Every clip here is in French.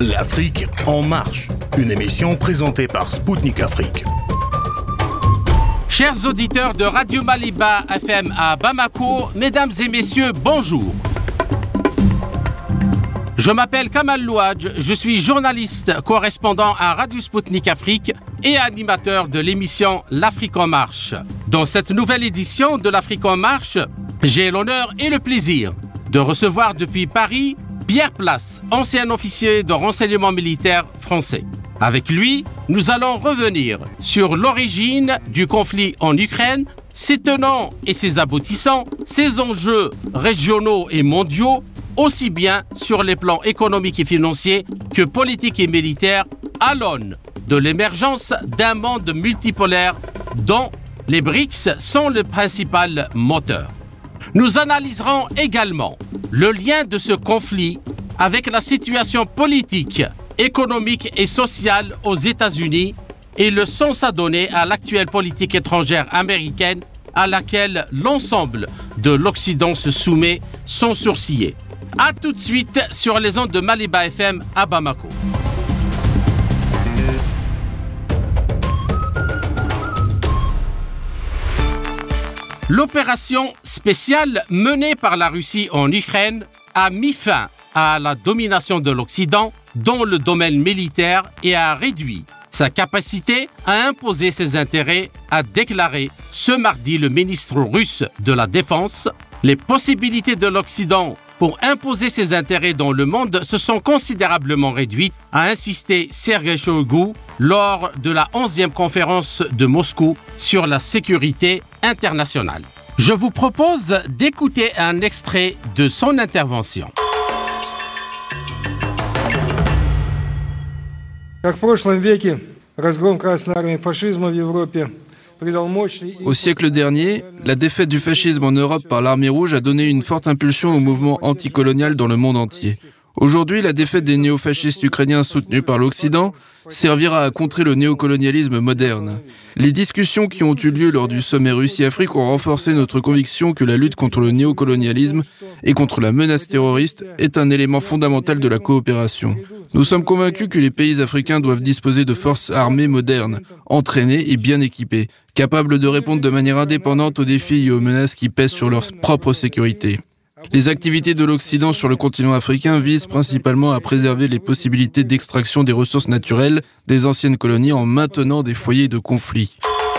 L'Afrique en marche, une émission présentée par Spoutnik Afrique. Chers auditeurs de Radio Maliba FM à Bamako, mesdames et messieurs, bonjour. Je m'appelle Kamal Louadj, je suis journaliste correspondant à Radio Spoutnik Afrique et animateur de l'émission L'Afrique en marche. Dans cette nouvelle édition de L'Afrique en marche, j'ai l'honneur et le plaisir de recevoir depuis Paris Pierre Place, ancien officier de renseignement militaire français. Avec lui, nous allons revenir sur l'origine du conflit en Ukraine, ses tenants et ses aboutissants, ses enjeux régionaux et mondiaux, aussi bien sur les plans économiques et financiers que politiques et militaires, à l'aune de l'émergence d'un monde multipolaire dont les BRICS sont le principal moteur. Nous analyserons également le lien de ce conflit avec la situation politique, économique et sociale aux États-Unis et le sens à donner à l'actuelle politique étrangère américaine à laquelle l'ensemble de l'Occident se soumet sans sourciller. A tout de suite sur les ondes de Maliba FM à Bamako. L'opération spéciale menée par la Russie en Ukraine a mis fin à la domination de l'Occident dans le domaine militaire et a réduit sa capacité à imposer ses intérêts, a déclaré ce mardi le ministre russe de la Défense. Les possibilités de l'Occident pour imposer ses intérêts dans le monde se sont considérablement réduites, a insisté Sergueï Shoïgu lors de la 11e conférence de Moscou sur la sécurité internationale. Je vous propose d'écouter un extrait de son intervention. Au siècle dernier, la défaite du fascisme en Europe par l'armée rouge a donné une forte impulsion au mouvement anticolonial dans le monde entier. Aujourd'hui, la défaite des néofascistes ukrainiens soutenus par l'Occident servira à contrer le néocolonialisme moderne. Les discussions qui ont eu lieu lors du sommet Russie-Afrique ont renforcé notre conviction que la lutte contre le néocolonialisme et contre la menace terroriste est un élément fondamental de la coopération. Nous sommes convaincus que les pays africains doivent disposer de forces armées modernes, entraînées et bien équipées, capables de répondre de manière indépendante aux défis et aux menaces qui pèsent sur leur propre sécurité. Les activités de l'Occident sur le continent africain visent principalement à préserver les possibilités d'extraction des ressources naturelles des anciennes colonies en maintenant des foyers de conflit.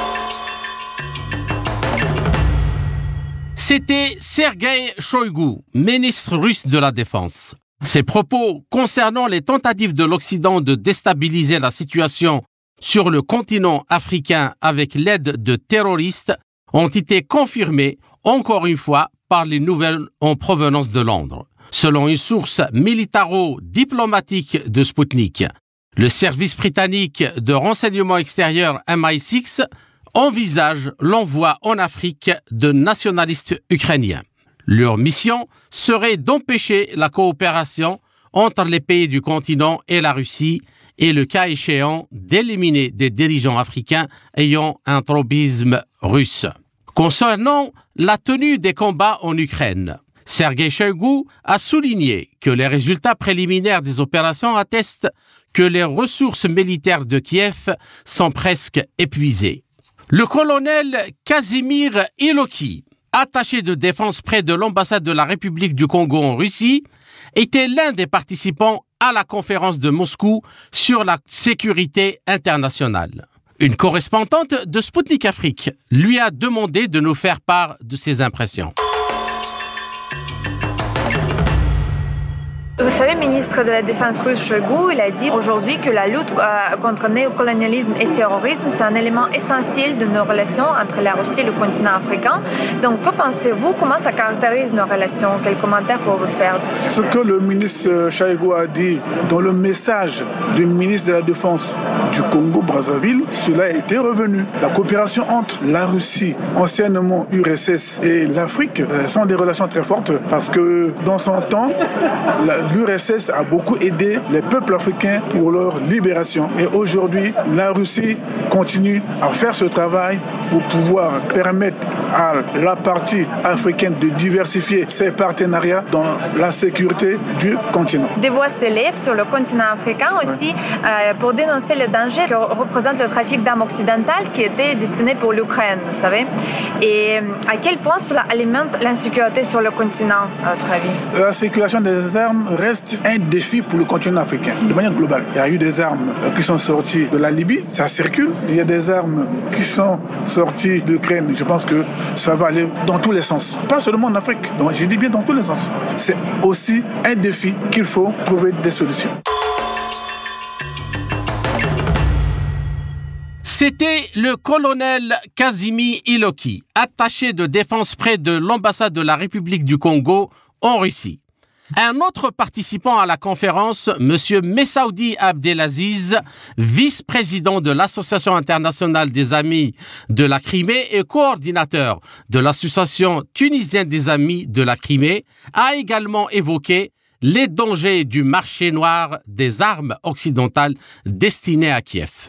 C'était Sergueï Shoïgu, ministre russe de la Défense. Ses propos concernant les tentatives de l'Occident de déstabiliser la situation sur le continent africain avec l'aide de terroristes ont été confirmés, encore une fois, par les nouvelles en provenance de Londres. Selon une source militaro-diplomatique de Spoutnik, le service britannique de renseignement extérieur MI6 envisage l'envoi en Afrique de nationalistes ukrainiens. Leur mission serait d'empêcher la coopération entre les pays du continent et la Russie et, le cas échéant, d'éliminer des dirigeants africains ayant un tropisme russe. Concernant la tenue des combats en Ukraine, Sergueï Shoïgu a souligné que les résultats préliminaires des opérations attestent que les ressources militaires de Kiev sont presque épuisées. Le colonel Kazimir Iloki, attaché de défense près de l'ambassade de la République du Congo en Russie, était l'un des participants à la conférence de Moscou sur la sécurité internationale. Une correspondante de Spoutnik Afrique lui a demandé de nous faire part de ses impressions. Vous savez, ministre de la Défense russe Shoïgu, il a dit aujourd'hui que la lutte contre le néocolonialisme et le terrorisme, c'est un élément essentiel de nos relations entre la Russie et le continent africain. Donc, que pensez-vous? Comment ça caractérise nos relations? Quels commentaires pouvez-vous faire? Ce que le ministre Shoïgu a dit dans le message du ministre de la Défense du Congo-Brazzaville, cela a été revenu. La coopération entre la Russie, anciennement URSS, et l'Afrique sont des relations très fortes parce que dans son temps, l'URSS a beaucoup aidé les peuples africains pour leur libération. Et aujourd'hui, la Russie continue à faire ce travail pour pouvoir permettre à la partie africaine de diversifier ses partenariats dans la sécurité du continent. Des voix s'élèvent sur le continent africain aussi pour dénoncer le danger que représente le trafic d'armes occidentales qui était destiné pour l'Ukraine, vous savez. Et à quel point cela alimente l'insécurité sur le continent, à votre avis? La circulation des armes reste un défi pour le continent africain, de manière globale. Il y a eu des armes qui sont sorties de la Libye, ça circule. Il y a des armes qui sont sorties d'Ukraine. Je pense que ça va aller dans tous les sens. Pas seulement en Afrique, donc je dis bien dans tous les sens. C'est aussi un défi qu'il faut trouver des solutions. C'était le colonel Kazimi Iloki, attaché de défense près de l'ambassade de la République du Congo en Russie. Un autre participant à la conférence, M. Messaoudi Abdelaziz, vice-président de l'Association internationale des amis de la Crimée et coordinateur de l'Association tunisienne des amis de la Crimée, a également évoqué les dangers du marché noir des armes occidentales destinées à Kiev.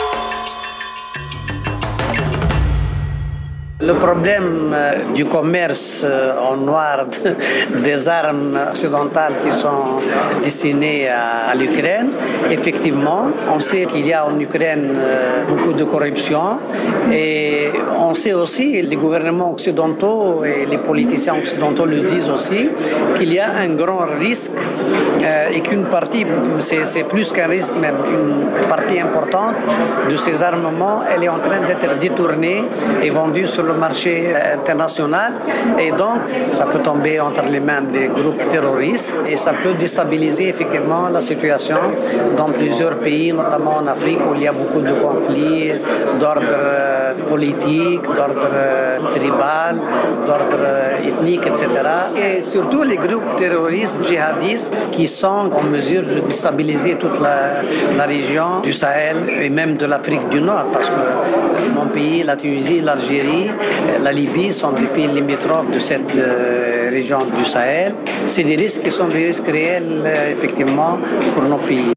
Le problème du commerce en noir des armes occidentales qui sont destinées à l'Ukraine, effectivement, on sait qu'il y a en Ukraine beaucoup de corruption et on sait aussi, les gouvernements occidentaux et les politiciens occidentaux le disent aussi, qu'il y a un grand risque et qu'une partie, c'est plus qu'un risque même, une partie importante de ces armements, elle est en train d'être détournée et vendue sur le marché international et donc ça peut tomber entre les mains des groupes terroristes et ça peut déstabiliser effectivement la situation dans plusieurs pays, notamment en Afrique où il y a beaucoup de conflits d'ordre politique, d'ordre tribal, d'ordre ethnique, etc. Et surtout les groupes terroristes djihadistes qui sont en mesure de déstabiliser toute la région du Sahel et même de l'Afrique du Nord parce que mon pays, la Tunisie, l'Algérie, la Libye sont des pays limitrophes de cette région du Sahel. C'est des risques qui sont des risques réels, effectivement, pour nos pays.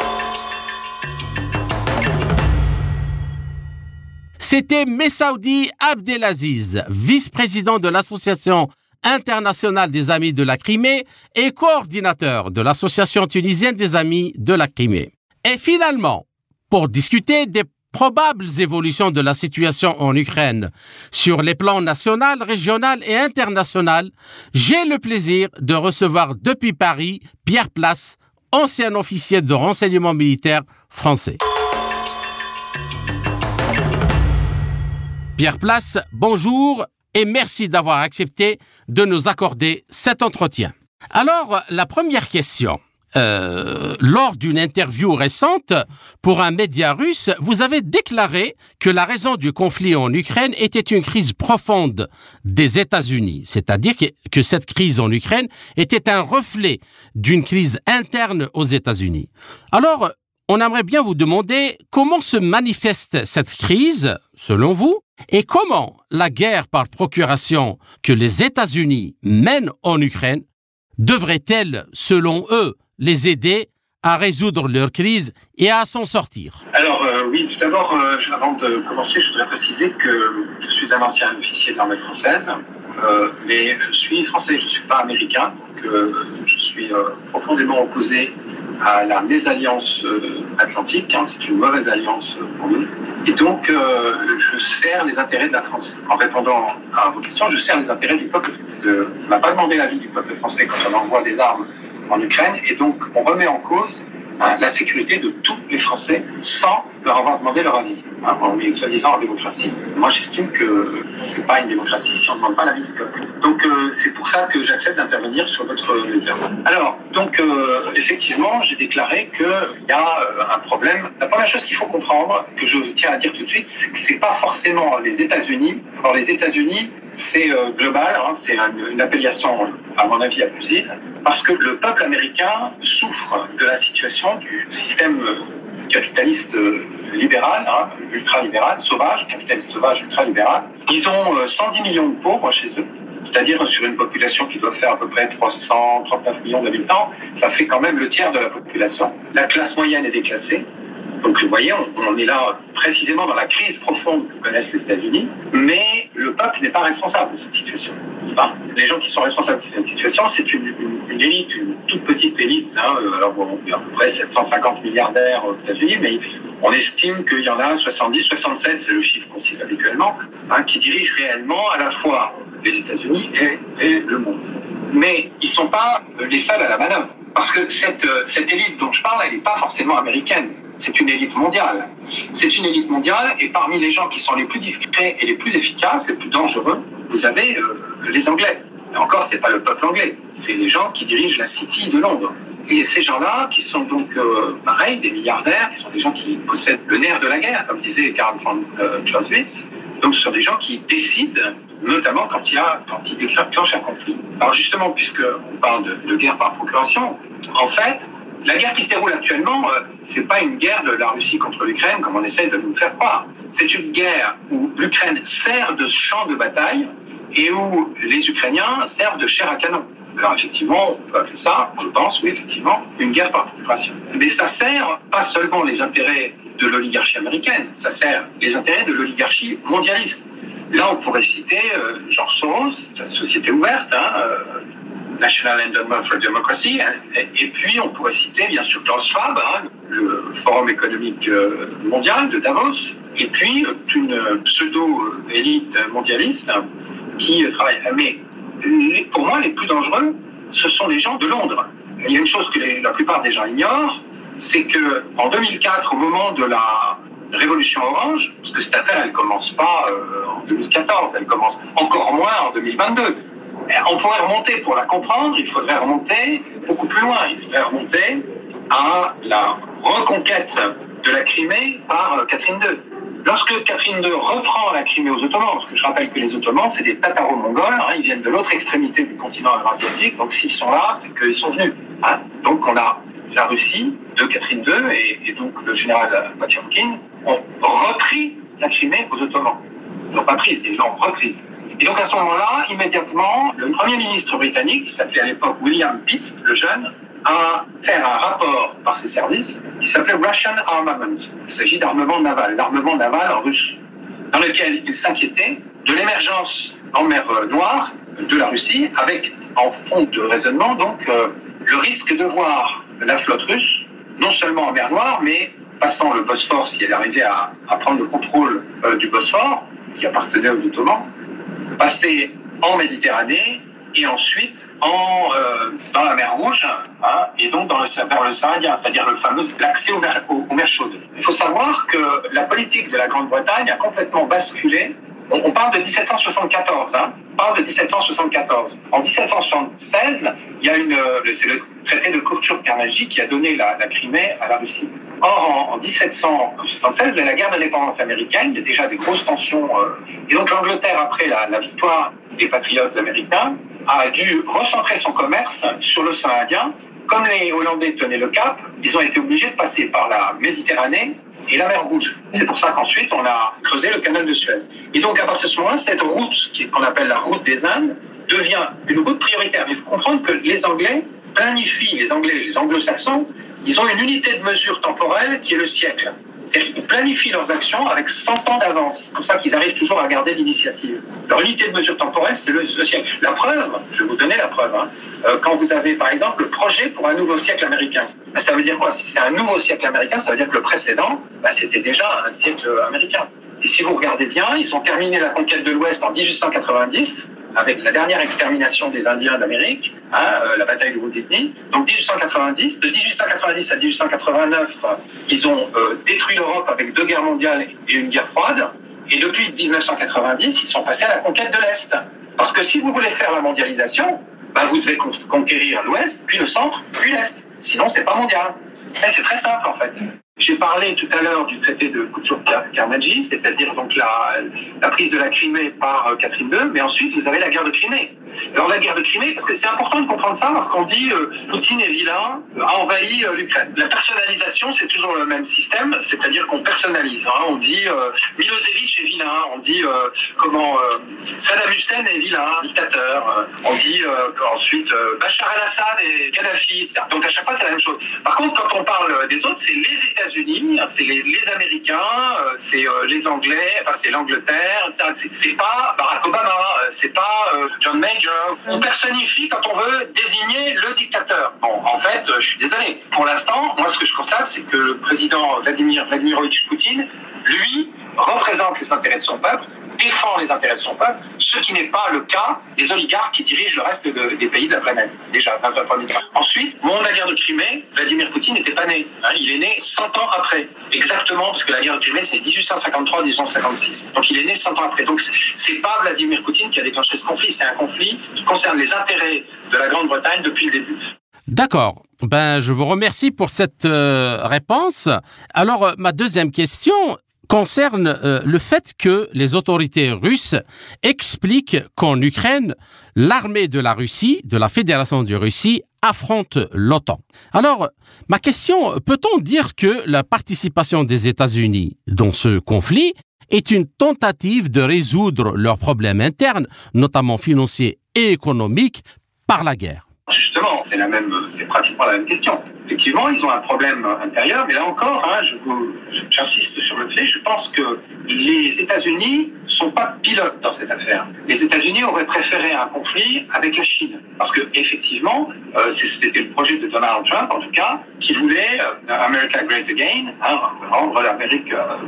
C'était Messaoudi Abdelaziz, vice-président de l'Association internationale des amis de la Crimée et coordinateur de l'Association tunisienne des amis de la Crimée. Et finalement, pour discuter des probables évolutions de la situation en Ukraine sur les plans national, régional et international, j'ai le plaisir de recevoir depuis Paris Pierre Place, ancien officier de renseignement militaire français. Pierre Place, bonjour et merci d'avoir accepté de nous accorder cet entretien. Alors, la première question. Lors d'une interview récente pour un média russe, vous avez déclaré que la raison du conflit en Ukraine était une crise profonde des États-Unis, c'est-à-dire que cette crise en Ukraine était un reflet d'une crise interne aux États-Unis. Alors, on aimerait bien vous demander comment se manifeste cette crise, selon vous, et comment la guerre par procuration que les États-Unis mènent en Ukraine devrait-elle, selon eux, les aider à résoudre leur crise et à s'en sortir? Alors oui, tout d'abord, avant de commencer, je voudrais préciser que je suis un ancien officier de l'armée française, mais je suis français, je ne suis pas américain, donc je suis profondément opposé à la mésalliance atlantique, hein, c'est une mauvaise alliance pour nous, et donc je sers les intérêts de la France. En répondant à vos questions, je sers les intérêts du peuple. On ne m'a pas demandé l'avis du peuple français quand on envoie des armes en Ukraine, et donc on remet en cause la sécurité de tous les Français sans leur avoir demandé leur avis. On est soi-disant en démocratie. Moi, j'estime que c'est pas une démocratie si on ne demande pas l'avis du peuple. Donc, c'est pour ça que j'accepte d'intervenir sur votre média. Alors, donc, effectivement, j'ai déclaré qu'il y a un problème. La première chose qu'il faut comprendre, que je tiens à dire tout de suite, c'est que c'est pas forcément les États-Unis. Alors, les États-Unis, c'est global, hein, c'est une appellation, à mon avis, abusive, parce que le peuple américain souffre de la situation du système capitaliste libéral, hein, ultra-libéral, sauvage, capitaliste sauvage, ultra-libéral. Ils ont 110 millions de pauvres chez eux, c'est-à-dire sur une population qui doit faire à peu près 339 millions d'habitants, ça fait quand même le tiers de la population. La classe moyenne est déclassée. Donc vous voyez, on est là précisément dans la crise profonde que connaissent les États-Unis, mais le peuple n'est pas responsable de cette situation. C'est pas. Les gens qui sont responsables de cette situation, c'est une élite, une toute petite élite. Alors bon, il y a à peu près 750 milliardaires aux États-Unis, mais on estime qu'il y en a 70, 67, c'est le chiffre qu'on cite habituellement, qui dirigent réellement à la fois les États-Unis et le monde. Mais ils ne sont pas les seuls à la manœuvre. Parce que cette élite dont je parle, elle n'est pas forcément américaine. C'est une élite mondiale. C'est une élite mondiale, et parmi les gens qui sont les plus discrets et les plus efficaces, les plus dangereux, vous avez les Anglais. Et encore, c'est pas le peuple anglais, c'est les gens qui dirigent la City de Londres. Et ces gens-là, qui sont donc, pareil, des milliardaires, qui sont des gens qui possèdent le nerf de la guerre, comme disait Karl von Clausewitz. Donc, ce sont des gens qui décident, notamment quand ils déclenchent un conflit. Alors justement, puisqu'on parle de guerre par procuration, en fait, la guerre qui se déroule actuellement, c'est pas une guerre de la Russie contre l'Ukraine, comme on essaie de nous faire croire. C'est une guerre où l'Ukraine sert de champ de bataille et où les Ukrainiens servent de chair à canon. Alors effectivement, on peut appeler ça, je pense, oui, effectivement, une guerre par procuration. Mais ça sert pas seulement les intérêts de l'oligarchie américaine, ça sert les intérêts de l'oligarchie mondialiste. Là, on pourrait citer George Soros, sa société ouverte, National Endowment for Democracy, et puis on pourrait citer bien sûr Klaus Schwab, le Forum économique mondial de Davos, et puis une pseudo-élite mondialiste qui travaille. Mais pour moi, les plus dangereux, ce sont les gens de Londres. Il y a une chose que la plupart des gens ignorent, c'est qu'en 2004, au moment de la Révolution Orange, parce que cette affaire, elle ne commence pas en 2014, elle commence encore moins en 2022. On pourrait remonter, pour la comprendre, il faudrait remonter beaucoup plus loin. Il faudrait remonter à la reconquête de la Crimée par Catherine II. Lorsque Catherine II reprend la Crimée aux Ottomans, parce que je rappelle que les Ottomans, c'est des Tataro-Mongols, ils viennent de l'autre extrémité du continent eurasiatique, donc s'ils sont là, c'est qu'ils sont venus. Donc on a la Russie de Catherine II et donc le général Potiomkin ont repris la Crimée aux Ottomans. Ils n'ont pas prise, ils l'ont reprise. Et donc à ce moment-là, immédiatement, le Premier ministre britannique, qui s'appelait à l'époque William Pitt, le jeune, a fait un rapport par ses services qui s'appelait Russian Armament. Il s'agit d'armement naval, l'armement naval en russe, dans lequel il s'inquiétait de l'émergence en mer Noire de la Russie, avec en fond de raisonnement donc le risque de voir la flotte russe, non seulement en mer Noire, mais passant le Bosphore, si elle arrivait à prendre le contrôle du Bosphore, qui appartenait aux Ottomans, passer en Méditerranée et ensuite dans la mer Rouge, et donc vers l'océan Indien, c'est-à-dire l'accès aux mers chaudes. Il faut savoir que la politique de la Grande-Bretagne a complètement basculé. On parle de 1774, on parle de 1774. En 1776, il y a c'est le traité de Kurchuk-Karnagy qui a donné la Crimée à la Russie. Or, en 1776, la guerre d'indépendance américaine, il y a déjà des grosses tensions. Et donc l'Angleterre, après la victoire des patriotes américains, a dû recentrer son commerce sur l'océan Indien. Comme les Hollandais tenaient le cap, ils ont été obligés de passer par la Méditerranée et la mer Rouge. C'est pour ça qu'ensuite, on a creusé le canal de Suez. Et donc, à partir de ce moment-là, cette route, qu'on appelle la route des Indes, devient une route prioritaire. Mais il faut comprendre que les Anglais planifient, les Anglo-Saxons, ils ont une unité de mesure temporelle qui est le siècle. C'est-à-dire qu'ils planifient leurs actions avec 100 ans d'avance. C'est pour ça qu'ils arrivent toujours à garder l'initiative. Leur unité de mesure temporelle, c'est le siècle. La preuve, je vais vous donner la preuve, quand vous avez par exemple le projet pour un nouveau siècle américain. Ça veut dire quoi? Si c'est un nouveau siècle américain, ça veut dire que le précédent, c'était déjà un siècle américain. Et si vous regardez bien, ils ont terminé la conquête de l'Ouest en 1890, avec la dernière extermination des Indiens d'Amérique, la bataille de Wounded Knee. Donc 1890, de 1890 à 1889, ils ont détruit l'Europe avec 2 guerres mondiales et une guerre froide. Et depuis 1990, ils sont passés à la conquête de l'Est. Parce que si vous voulez faire la mondialisation, vous devez conquérir l'Ouest, puis le centre, puis l'Est. Sinon, c'est pas mondial. Et c'est très simple, en fait. J'ai parlé tout à l'heure du traité de Kurchuk-Karnagy, c'est-à-dire donc la prise de la Crimée par Catherine II, mais ensuite vous avez la guerre de Crimée. Alors la guerre de Crimée, parce que c'est important de comprendre ça, parce qu'on dit Poutine est vilain, a envahi l'Ukraine. La personnalisation, c'est toujours le même système, c'est-à-dire qu'on personnalise. On dit Milosevic est vilain, on dit Saddam Hussein est vilain, dictateur, on dit ensuite Bachar el-Assad et Kadhafi, etc. Donc à chaque fois c'est la même chose. Par contre, quand on parle des autres, c'est les États-Unis États-Unis, c'est les Américains, c'est les Anglais, enfin c'est l'Angleterre, c'est pas Barack Obama, c'est pas John Major. On personnifie quand on veut désigner le dictateur. Bon, en fait, je suis désolé. Pour l'instant, moi ce que je constate, c'est que le président Vladimirovitch Poutine, lui, représente les intérêts de son peuple, défend les intérêts de son peuple, ce qui n'est pas le cas des oligarques qui dirigent le reste des pays de la planète, déjà, dans un premier temps. Ensuite, au moment de la guerre de Crimée, Vladimir Poutine n'était pas né. Il est né 100 ans après. Exactement, parce que la guerre de Crimée, c'est 1853-1856. Donc il est né 100 ans après. Donc c'est pas Vladimir Poutine qui a déclenché ce conflit, c'est un conflit qui concerne les intérêts de la Grande-Bretagne depuis le début. D'accord. Je vous remercie pour cette réponse. Alors, ma deuxième question concerne le fait que les autorités russes expliquent qu'en Ukraine, l'armée de la Russie, de la Fédération de Russie, affronte l'OTAN. Alors, ma question, peut-on dire que la participation des États-Unis dans ce conflit est une tentative de résoudre leurs problèmes internes, notamment financiers et économiques, par la guerre? Justement, c'est pratiquement la même question. Effectivement, ils ont un problème intérieur, mais là encore, j'insiste sur le fait, je pense que les États-Unis sont pas pilotes dans cette affaire. Les États-Unis auraient préféré un conflit avec la Chine, parce que effectivement, c'était le projet de Donald Trump, en tout cas, qui voulait America Great Again, rendre l'Amérique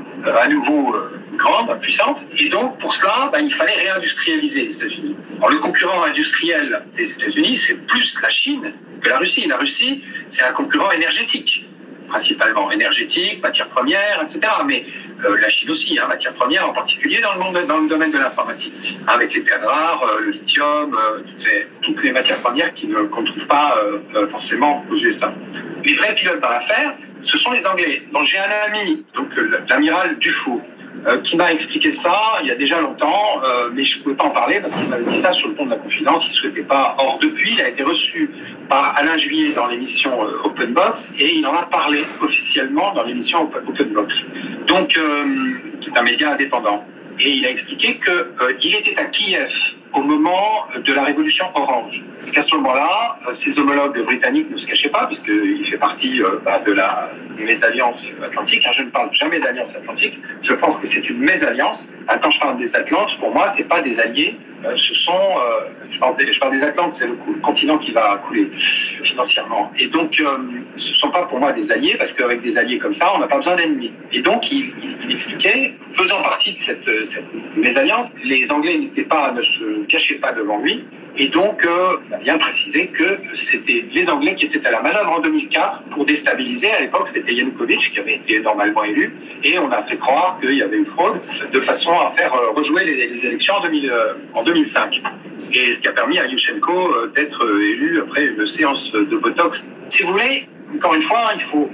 à nouveau grande, puissante, et donc pour cela, il fallait réindustrialiser les États-Unis. Alors, le concurrent industriel des États-Unis, c'est plus la Chine que la Russie. La Russie, c'est un concurrent énergétique, principalement énergétique, matières premières, etc. Mais la Chine aussi, matières premières, en particulier dans le domaine de l'informatique, avec les terres rares, le lithium, toutes les matières premières qu'on ne trouve pas forcément aux USA. Les vrais pilotes dans l'affaire, ce sont les Anglais. Donc j'ai un ami, l'amiral Dufour, qui m'a expliqué ça il y a déjà longtemps, mais je ne pouvais pas en parler parce qu'il m'avait dit ça sur le ton de la confidence, il ne souhaitait pas. Or, depuis, il a été reçu par Alain Juillet dans l'émission Open Box et il en a parlé officiellement dans l'émission Open Box, donc, qui est un média indépendant. Et il a expliqué qu'il était à Kiev au moment de la révolution orange. Et qu'à ce moment-là, ses homologues britanniques ne se cachaient pas, puisqu'il fait partie de la mésalliance atlantique. Je ne parle jamais d'alliance atlantique, je pense que c'est une mésalliance. Quand je parle des Atlantes, pour moi, ce n'est pas des alliés, ce sont... je parle des Atlantes, c'est le continent qui va couler financièrement. Et donc, ce ne sont pas pour moi des alliés, parce qu'avec des alliés comme ça, on n'a pas besoin d'ennemis. Et donc, il expliquait, faisant partie de cette mésalliance, les Anglais ne se cachaient pas devant lui. Et donc, il a bien précisé que c'était les Anglais qui étaient à la manœuvre en 2004 pour déstabiliser. À l'époque, c'était Yanukovych qui avait été normalement élu. Et on a fait croire qu'il y avait eu fraude de façon à faire rejouer les élections en 2005. Et ce qui a permis à Yushchenko d'être élu après une séance de Botox. Si vous voulez, encore une fois,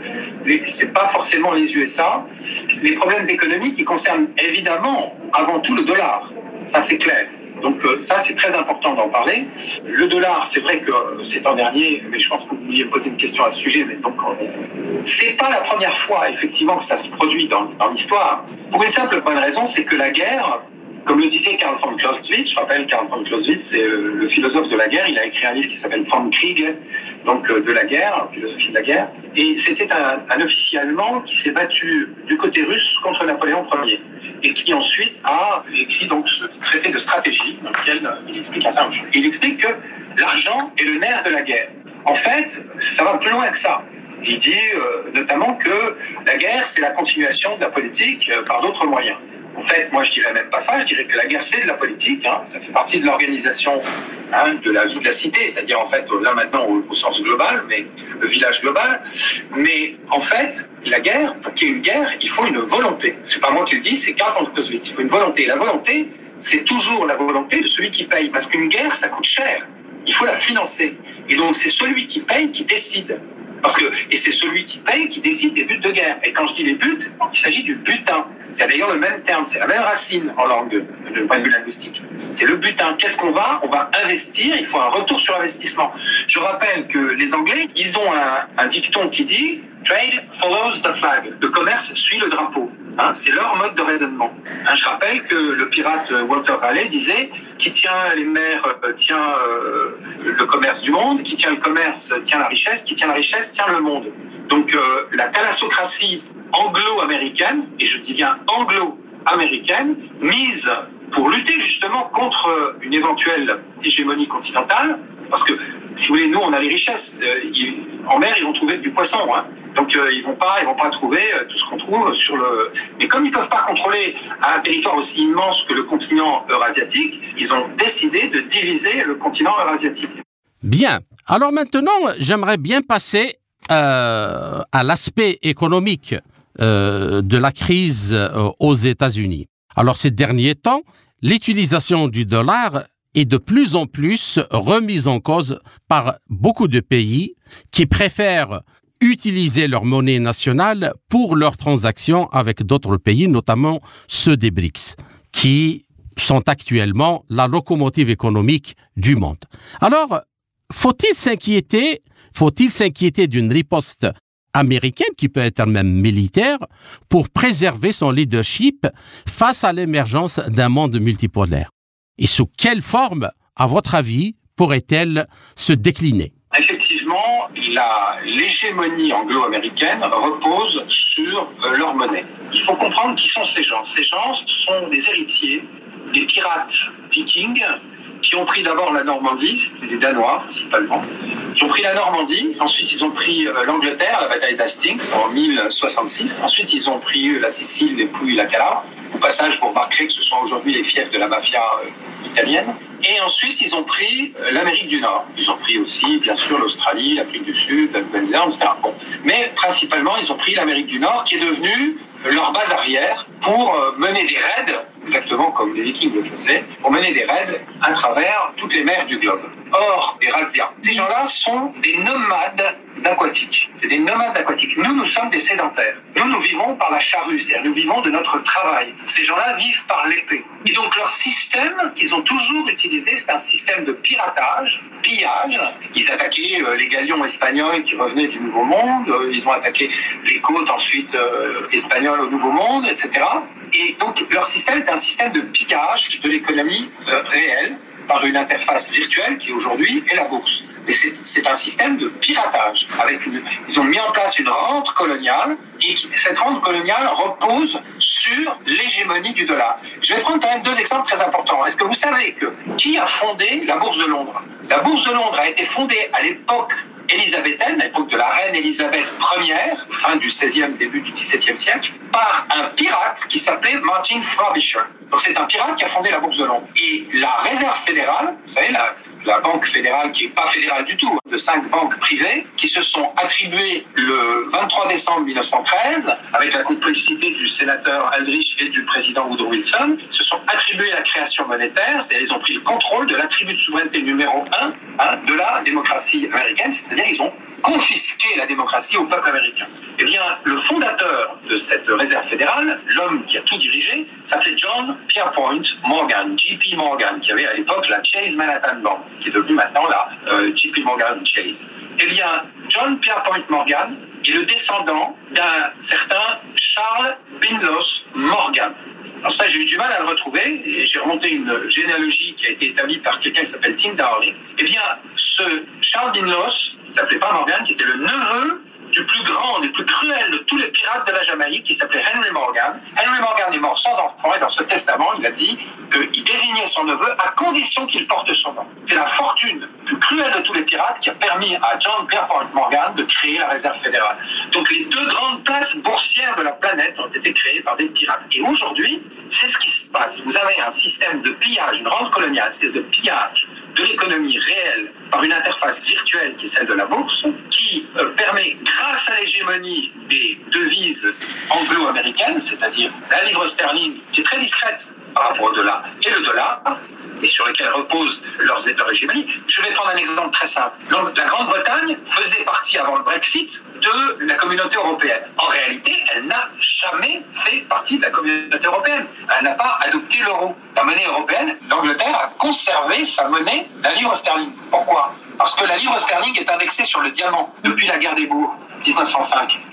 c'est pas forcément les USA. Les problèmes économiques, ils concernent évidemment avant tout le dollar. Ça, c'est clair. Donc ça, c'est très important d'en parler. Le dollar, c'est vrai que c'est l'an dernier, mais je pense que vous vouliez poser une question à ce sujet, mais donc c'est pas la première fois, effectivement, que ça se produit dans l'histoire. Pour une simple bonne raison, c'est que la guerre, comme le disait Karl von Clausewitz, je rappelle, Karl von Clausewitz, c'est le philosophe de la guerre, il a écrit un livre qui s'appelle Vom Krieg, donc de la guerre, philosophie de la guerre, et c'était un officier allemand qui s'est battu du côté russe contre Napoléon Ier, et qui ensuite a écrit donc ce traité de stratégie dans lequel il explique un certain nombre de choses. Il explique que l'argent est le nerf de la guerre. En fait, ça va plus loin que ça. Il dit notamment que la guerre, c'est la continuation de la politique par d'autres moyens. En fait, moi, je dirais même pas ça. Je dirais que la guerre, c'est de la politique. Ça fait partie de l'organisation de la vie de la cité, c'est-à-dire, en fait, là, maintenant, au sens global, mais le village global. Mais, en fait, la guerre, pour qu'il y ait une guerre, il faut une volonté. C'est pas moi qui le dis, c'est Karl von Clausewitz. Il faut une volonté. La volonté, c'est toujours la volonté de celui qui paye. Parce qu'une guerre, ça coûte cher. Il faut la financer. Et donc, c'est celui qui paye qui décide. Et c'est celui qui paye qui décide des buts de guerre. Et quand je dis les buts, il s'agit du butin. C'est d'ailleurs le même terme, c'est la même racine en langue, de point de vue linguistique. C'est le butin. Qu'est-ce qu'on va ? On va investir, il faut un retour sur investissement. Je rappelle que les Anglais, ils ont un dicton qui dit Trade follows the flag. Le commerce suit le drapeau. C'est leur mode de raisonnement. Je rappelle que le pirate Walter Raleigh disait « Qui tient les mers tient le commerce du monde, qui tient le commerce tient la richesse, qui tient la richesse tient le monde ». Donc la thalassocratie anglo-américaine, et je dis bien anglo-américaine, mise pour lutter justement contre une éventuelle hégémonie continentale, parce que, si vous voulez, nous, on a les richesses. En mer, ils vont trouver du poisson. Donc, ils vont pas trouver tout ce qu'on trouve sur le... Mais comme ils peuvent pas contrôler un territoire aussi immense que le continent eurasiatique, ils ont décidé de diviser le continent eurasiatique. Bien. Alors maintenant, j'aimerais bien passer à l'aspect économique de la crise aux États-Unis. Alors, ces derniers temps, l'utilisation du dollar est de plus en plus remise en cause par beaucoup de pays qui préfèrent utiliser leur monnaie nationale pour leurs transactions avec d'autres pays, notamment ceux des BRICS, qui sont actuellement la locomotive économique du monde. Alors, faut-il s'inquiéter d'une riposte américaine, qui peut être même militaire, pour préserver son leadership face à l'émergence d'un monde multipolaire? Et sous quelle forme, à votre avis, pourrait-elle se décliner? Effectivement, l'hégémonie anglo-américaine repose sur leur monnaie. Il faut comprendre qui sont ces gens. Ces gens sont des héritiers des pirates vikings qui ont pris d'abord la Normandie, c'était les Danois principalement, qui ont pris la Normandie, ensuite ils ont pris l'Angleterre, la bataille d'Hastings en 1066, ensuite ils ont pris la Sicile, les Pouilles, la Calabre. Au passage, vous remarquerez que ce sont aujourd'hui les fiefs de la mafia italienne. Et ensuite, ils ont pris l'Amérique du Nord. Ils ont pris aussi, bien sûr, l'Australie, l'Afrique du Sud, la Nouvelle-Zélande, etc. Bon. Mais principalement, ils ont pris l'Amérique du Nord, qui est devenue leur base arrière pour mener des raids, exactement comme les Vikings le faisaient, pour mener des raids à travers toutes les mers du globe. Or, des razzias. Ces gens-là sont des nomades aquatiques. C'est des nomades aquatiques. Nous sommes des sédentaires. Nous vivons par la charrue, c'est-à-dire nous vivons de notre travail. Ces gens-là vivent par l'épée. Et donc leur système qu'ils ont toujours utilisé, c'est un système de piratage, pillage. Ils attaquaient les galions espagnols qui revenaient du Nouveau Monde. Ils ont attaqué les côtes ensuite espagnoles au Nouveau Monde, etc. Et donc leur système est un système de pillage de l'économie réelle, par une interface virtuelle qui aujourd'hui est la bourse. Et c'est un système de piratage. Ils ont mis en place une rente coloniale et cette rente coloniale repose sur l'hégémonie du dollar. Je vais prendre quand même deux exemples très importants. Est-ce que vous savez qui a fondé la bourse de Londres? La bourse de Londres a été fondée à l'époque élisabéthaine, à l'époque de la reine Élisabeth Ier, fin du XVIe, début du XVIIe siècle, par un pirate qui s'appelait Martin Frobisher. Donc c'est un pirate qui a fondé la bourse de Londres. Et la réserve fédérale, vous savez, la banque fédérale qui n'est pas fédérale du tout, de 5 banques privées qui se sont attribuées le 23 décembre 1913, avec la complicité du sénateur Aldrich et du président Woodrow Wilson, se sont attribuées la création monétaire, c'est-à-dire ils ont pris le contrôle de l'attribut de souveraineté numéro 1 de la démocratie américaine, c'est-à-dire ils ont confisqué la démocratie au peuple américain. Eh bien, le fondateur de cette réserve fédérale, l'homme qui a tout dirigé, s'appelait John Pierpont Morgan, JP Morgan, qui avait à l'époque la Chase Manhattan Bank, qui est devenue maintenant la JP Morgan Chase. Eh bien, John Pierpont Morgan est le descendant d'un certain Charles Binlos Morgan. Alors ça, j'ai eu du mal à le retrouver, et j'ai remonté une généalogie qui a été établie par quelqu'un qui s'appelle Tim Dowling. Eh bien, ce Charles Binlos, il ne s'appelait pas Morgan, qui était le neveu du plus grand, du plus cruel de tous les pirates de la Jamaïque, qui s'appelait Henry Morgan. Henry Morgan est mort sans enfant, et dans ce testament, il a dit qu'il désignait son neveu à condition qu'il porte son nom. C'est la fortune plus cruelle de tous les pirates qui a permis à John Pierpont Morgan de créer la réserve fédérale. Donc les deux grandes places boursières de la planète ont été créées par des pirates. Et aujourd'hui, c'est ce qui se passe. Vous avez un système de pillage, une rente coloniale, c'est de pillage de l'économie réelle par une interface virtuelle qui est celle de la bourse, qui permet, grâce à l'hégémonie des devises anglo-américaines, c'est-à-dire la livre sterling, qui est très discrète par rapport au dollar, et le dollar, et sur lesquels repose leur hégémonie. Je vais prendre un exemple très simple. La Grande-Bretagne faisait partie, avant le Brexit, de la communauté européenne. En réalité, elle n'a jamais fait partie de la communauté européenne. Elle n'a pas adopté l'euro. La monnaie européenne, l'Angleterre a conservé sa monnaie, la livre sterling. Pourquoi ? Parce que la livre sterling est indexée sur le diamant depuis la guerre des Bourgs, 1905.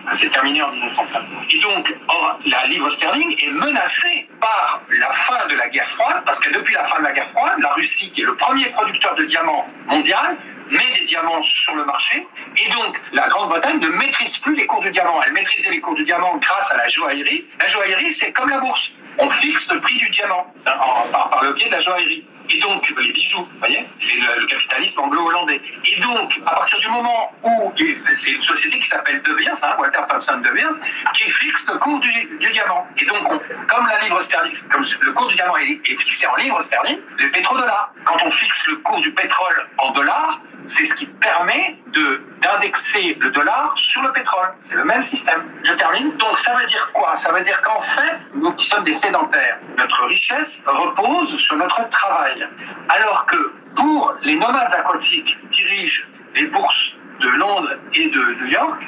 C'est terminé en 1905. Et donc, la livre sterling est menacée par la fin de la guerre froide, parce que depuis la fin de la guerre froide, la Russie, qui est le premier producteur de diamants mondial, met des diamants sur le marché, et donc la Grande-Bretagne ne maîtrise plus les cours du diamant. Elle maîtrisait les cours du diamant grâce à la joaillerie. La joaillerie, c'est comme la bourse. On fixe le prix du diamant par le biais de la joaillerie. Et donc, les bijoux, vous voyez, c'est le capitalisme anglo-hollandais. Et donc, à partir du moment où c'est une société qui s'appelle De Beers, Walter Thompson De Beers, qui fixe le cours du diamant. Et donc, comme la livre sterling, comme le cours du diamant est fixé en livre sterling, le pétrodollar. Quand on fixe le cours du pétrole en dollars, c'est ce qui permet d'indexer le dollar sur le pétrole. C'est le même système. Je termine. Donc, ça veut dire quoi? Ça veut dire qu'en fait, nous qui sommes des sédentaires, notre richesse repose sur notre travail. Alors que pour les nomades aquatiques qui dirigent les bourses de Londres et de New York,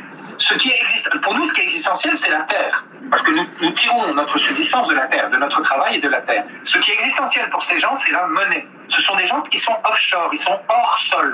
pour nous, ce qui est existentiel, c'est la terre. Parce que nous tirons notre subsistance de la terre, de notre travail et de la terre. Ce qui est existentiel pour ces gens, c'est la monnaie. Ce sont des gens qui sont offshore, ils sont hors sol.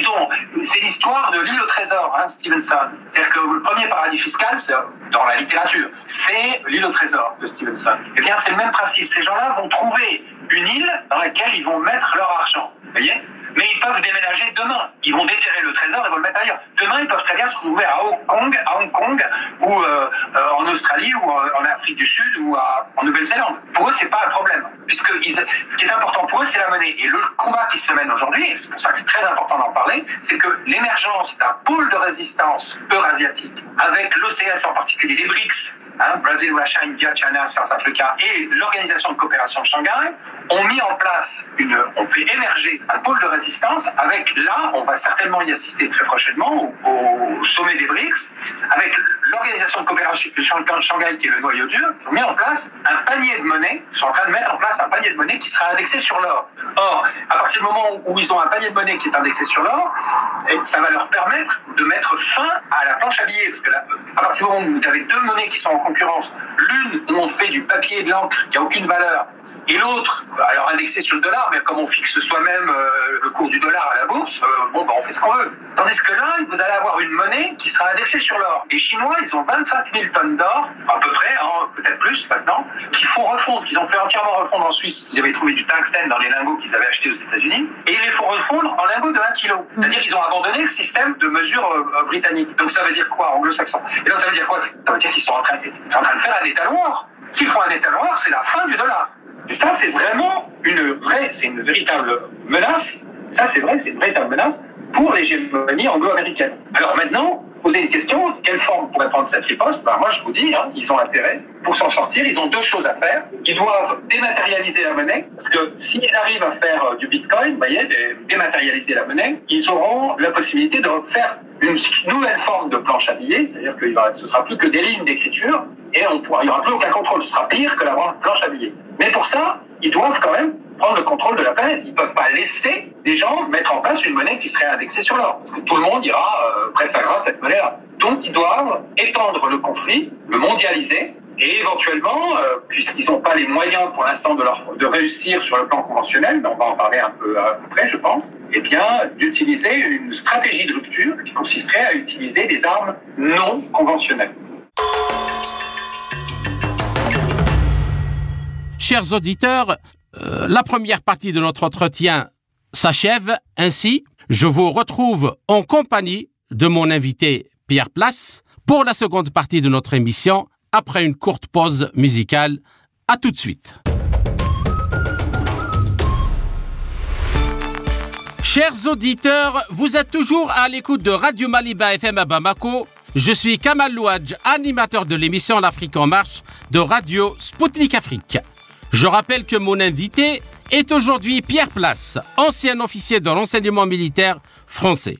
C'est l'histoire de l'île au trésor, Stevenson. C'est-à-dire que le premier paradis fiscal, c'est dans la littérature, c'est l'île au trésor de Stevenson. Eh bien, c'est le même principe. Ces gens-là vont trouver une île dans laquelle ils vont mettre leur argent. Vous voyez ? Mais ils peuvent déménager demain. Ils vont déterrer le trésor et vont le mettre ailleurs. Demain, ils peuvent très bien se retrouver à Hong Kong, ou en Australie, ou en Afrique du Sud, ou en Nouvelle-Zélande. Pour eux, c'est pas un problème. Puisque ce qui est important pour eux, c'est la monnaie. Et le combat qui se mène aujourd'hui, et c'est pour ça que c'est très important d'en parler, c'est que l'émergence d'un pôle de résistance eurasiatique, avec l'OCS en particulier, les BRICS, Brésil, Russie, India, China, South Africa, et l'Organisation de coopération de Shanghai, ont mis en place on fait émerger un pôle de résistance avec, là, on va certainement y assister très prochainement, au sommet des BRICS, avec l'Organisation de coopération de Shanghai, qui est le noyau dur, ont mis en place un panier de monnaie, ils sont en train de mettre en place un panier de monnaie qui sera indexé sur l'or. Or, à partir du moment où ils ont un panier de monnaie qui est indexé sur l'or, ça va leur permettre de mettre fin à la planche à billets, parce que là, à partir du moment où vous avez deux monnaies qui sont en concurrence, l'une où on fait du papier et de l'encre qui n'a aucune valeur, et l'autre, alors indexé sur le dollar, mais comme on fixe soi-même le cours du dollar à la bourse, on fait ce qu'on veut. Tandis que là, vous allez avoir une monnaie qui sera indexée sur l'or. Les Chinois, ils ont 25 000 tonnes d'or, à peu près, peut-être plus maintenant, qu'ils font refondre, qu'ils ont fait entièrement refondre en Suisse, parce qu'ils avaient trouvé du tungstène dans les lingots qu'ils avaient achetés aux États-Unis, et ils les font refondre en lingots de 1 kg. C'est-à-dire qu'ils ont abandonné le système de mesure britannique. Donc ça veut dire quoi, anglo-saxon? Et donc ça veut dire quoi? Ça veut dire qu'ils sont en train de faire un étalon or. S'ils font un étalon or, c'est la fin du dollar. Et ça, c'est vraiment c'est une véritable menace. Ça, c'est vrai, c'est une véritable menace pour l'hégémonie anglo-américaine. Alors maintenant, posez une question, quelle forme pourrait prendre cette riposte? Moi, je vous dis, ils ont intérêt, pour s'en sortir, ils ont deux choses à faire. Ils doivent dématérialiser la monnaie, parce que s'ils arrivent à faire du bitcoin, vous voyez, dématérialiser la monnaie, ils auront la possibilité de faire une nouvelle forme de planche à billets, c'est-à-dire que ce ne sera plus que des lignes d'écriture, et il n'y aura plus aucun contrôle, ce sera pire que la planche à billets. Mais pour ça, ils doivent quand même prendre le contrôle de la planète. Ils ne peuvent pas laisser les gens mettre en place une monnaie qui serait indexée sur l'or, parce que tout le monde préférera cette monnaie-là. Donc ils doivent étendre le conflit, le mondialiser, et éventuellement, puisqu'ils n'ont pas les moyens pour l'instant de réussir sur le plan conventionnel, mais on va en parler un peu après, je pense, d'utiliser une stratégie de rupture qui consisterait à utiliser des armes non conventionnelles. Chers auditeurs, la première partie de notre entretien s'achève ainsi. Je vous retrouve en compagnie de mon invité Pierre Place pour la seconde partie de notre émission après une courte pause musicale. À tout de suite. Chers auditeurs, vous êtes toujours à l'écoute de Radio Maliba FM à Bamako. Je suis Kamal Louadj, animateur de l'émission L'Afrique en marche de Radio Spoutnik Afrique. Je rappelle que mon invité est aujourd'hui Pierre Place, ancien officier de renseignement militaire français.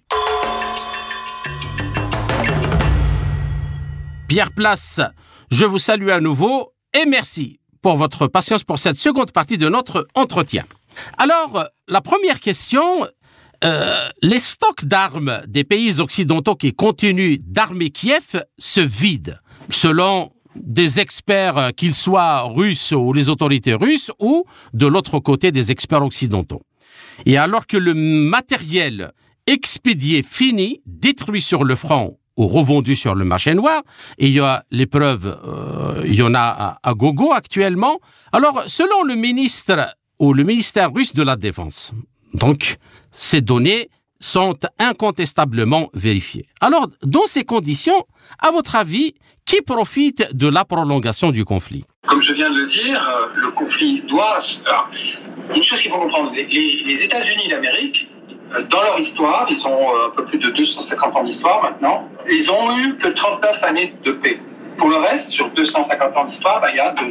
Pierre Place, je vous salue à nouveau et merci pour votre patience pour cette seconde partie de notre entretien. Alors, la première question, les stocks d'armes des pays occidentaux qui continuent d'armer Kiev se vident, selon des experts, qu'ils soient russes ou les autorités russes, ou de l'autre côté des experts occidentaux. Et alors que le matériel expédié fini, détruit sur le front ou revendus sur le marché noir. Et il y a les preuves, il y en a à gogo actuellement. Alors, selon le ministre ou le ministère russe de la Défense, donc, ces données sont incontestablement vérifiées. Alors, dans ces conditions, à votre avis, qui profite de la prolongation du conflit? Comme je viens de le dire, le conflit doit... Alors, une chose qu'il faut comprendre, les États-Unis d'Amérique, dans leur histoire, ils ont un peu plus de 250 ans d'histoire maintenant, ils ont eu que 39 années de paix. Pour le reste, sur 250 ans d'histoire, il y a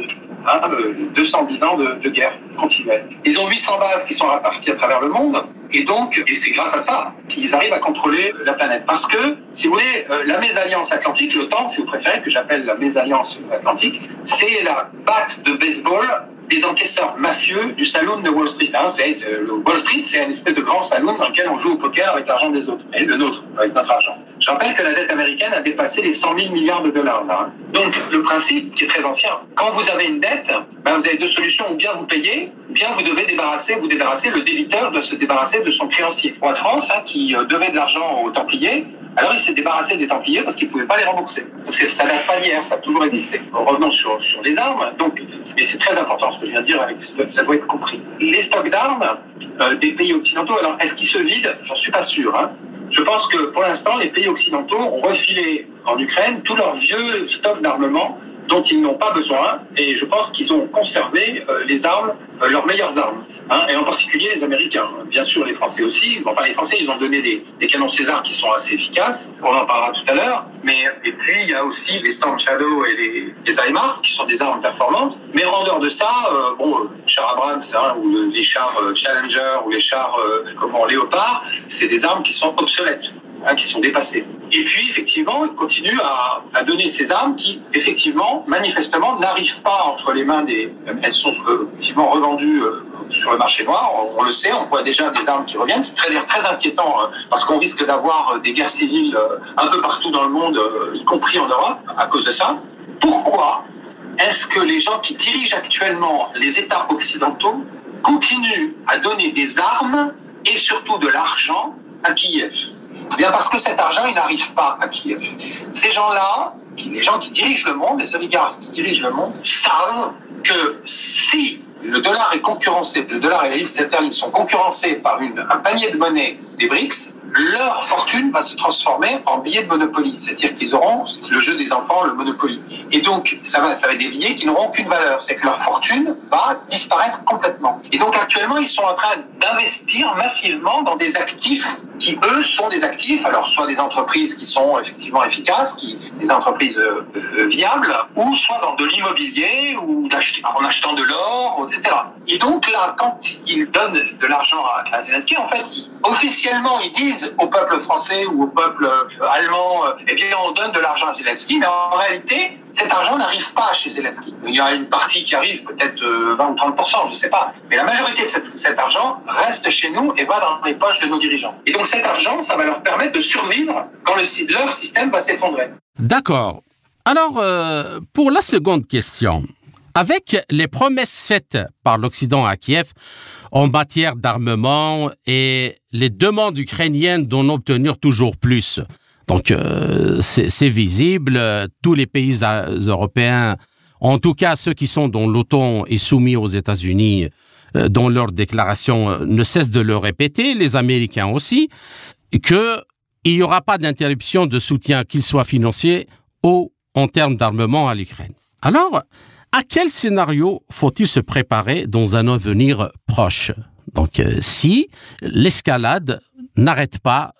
210 ans de guerre continuelle. Ils ont 800 bases qui sont réparties à travers le monde, et c'est grâce à ça qu'ils arrivent à contrôler la planète. Parce que, si vous voulez, la mésalliance atlantique, l'OTAN, si vous préférez, que j'appelle la mésalliance atlantique, c'est la batte de baseball des encaisseurs mafieux du saloon de Wall Street. Le Wall Street, c'est une espèce de grand saloon dans lequel on joue au poker avec l'argent des autres, et le nôtre, avec notre argent. Je rappelle que la dette américaine a dépassé les 100 000 milliards de dollars. Là. Donc, le principe, qui est très ancien, quand vous avez une dette, vous avez deux solutions, ou bien vous payez, ou bien vous devez vous débarrasser, le débiteur doit se débarrasser de son créancier. Le roi de France, qui devait de l'argent aux Templiers, alors il s'est débarrassé des Templiers parce qu'il ne pouvait pas les rembourser. Donc ça date pas d'hier, ça a toujours existé. Revenons sur les armes. Donc, mais c'est très important ce que je viens de dire, ça doit être compris. Les stocks d'armes des pays occidentaux, alors est-ce qu'ils se vident? J'en suis pas sûr. Je pense que pour l'instant, les pays occidentaux ont refilé en Ukraine tous leurs vieux stocks d'armement dont ils n'ont pas besoin, et je pense qu'ils ont conservé les armes, leurs meilleures armes, et en particulier les Américains. Bien sûr, les Français aussi. Enfin, les Français, ils ont donné des canons César qui sont assez efficaces, on en parlera tout à l'heure, et puis il y a aussi les Storm Shadow et les HIMARS, qui sont des armes performantes, mais en dehors de ça, les chars Abrams, ou les chars Challenger, ou les chars Léopard, c'est des armes qui sont obsolètes, qui sont dépassées. Et puis, effectivement, ils continuent à donner ces armes qui, effectivement, manifestement, n'arrivent pas entre les mains elles sont effectivement revendues sur le marché noir, on le sait, on voit déjà des armes qui reviennent. C'est très inquiétant, parce qu'on risque d'avoir des guerres civiles un peu partout dans le monde, y compris en Europe, à cause de ça. Pourquoi est-ce que les gens qui dirigent actuellement les États occidentaux continuent à donner des armes et surtout de l'argent à Kiev? Bien parce que cet argent, il n'arrive pas à Kiev. Ces gens-là, les gens qui dirigent le monde, les oligarques qui dirigent le monde, savent que si le dollar est concurrencé, le dollar et la livre sterling sont concurrencés par un panier de monnaie des BRICS, leur fortune va se transformer en billets de Monopoly. C'est-à-dire qu'ils auront le jeu des enfants, le Monopoly. Et donc, ça va être des billets qui n'auront aucune valeur. C'est que leur fortune va disparaître complètement. Et donc, actuellement, ils sont en train d'investir massivement dans des actifs qui, eux, sont des actifs, alors soit des entreprises qui sont effectivement efficaces, des entreprises viables, ou soit dans de l'immobilier, ou en achetant de l'or, etc. Et donc là, quand ils donnent de l'argent à Zelensky, en fait, officiellement, ils disent au peuple français ou au peuple allemand, on donne de l'argent à Zelensky, mais en réalité, cet argent n'arrive pas chez Zelensky. Il y a une partie qui arrive, peut-être 20 ou 30%, je ne sais pas. Mais la majorité de cet argent reste chez nous et va dans les poches de nos dirigeants. Et donc cet argent, ça va leur permettre de survivre quand leur système va s'effondrer. D'accord. Alors, pour la seconde question, avec les promesses faites par l'Occident à Kiev en matière d'armement et les demandes ukrainiennes d'en obtenir toujours plus, donc c'est visible, tous les pays européens, en tout cas ceux qui sont dans l'OTAN et soumis aux États-Unis, dans leurs déclarations, ne cessent de le répéter, les Américains aussi, qu'il n'y aura pas d'interruption de soutien, qu'il soit financier ou en termes d'armement à l'Ukraine. Alors, à quel scénario faut-il se préparer dans un avenir proche? Donc, si l'escalade n'arrête pas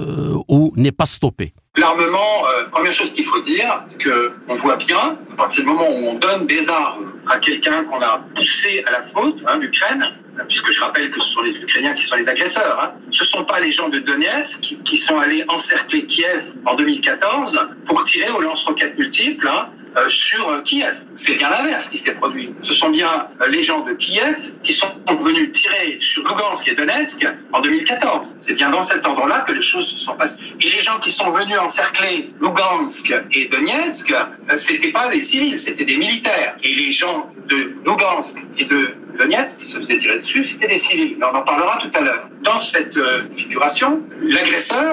ou n'est pas stoppée. L'armement, première chose qu'il faut dire, c'est qu'on voit bien, à partir du moment où on donne des armes à quelqu'un qu'on a poussé à la faute, l'Ukraine, puisque je rappelle que ce sont les Ukrainiens qui sont les agresseurs, ce ne sont pas les gens de Donetsk qui sont allés encercler Kiev en 2014 pour tirer aux lance-roquettes multiples, sur Kiev. C'est bien l'inverse qui s'est produit. Ce sont bien les gens de Kiev qui sont venus tirer sur Lugansk et Donetsk en 2014. C'est bien dans cet ordre-là que les choses se sont passées. Et les gens qui sont venus encercler Lugansk et Donetsk, c'était pas des civils, c'était des militaires. Et les gens de Lugansk et de Donetsk qui se faisaient tirer dessus, c'était des civils. Mais on en parlera tout à l'heure. Dans cette figuration, l'agresseur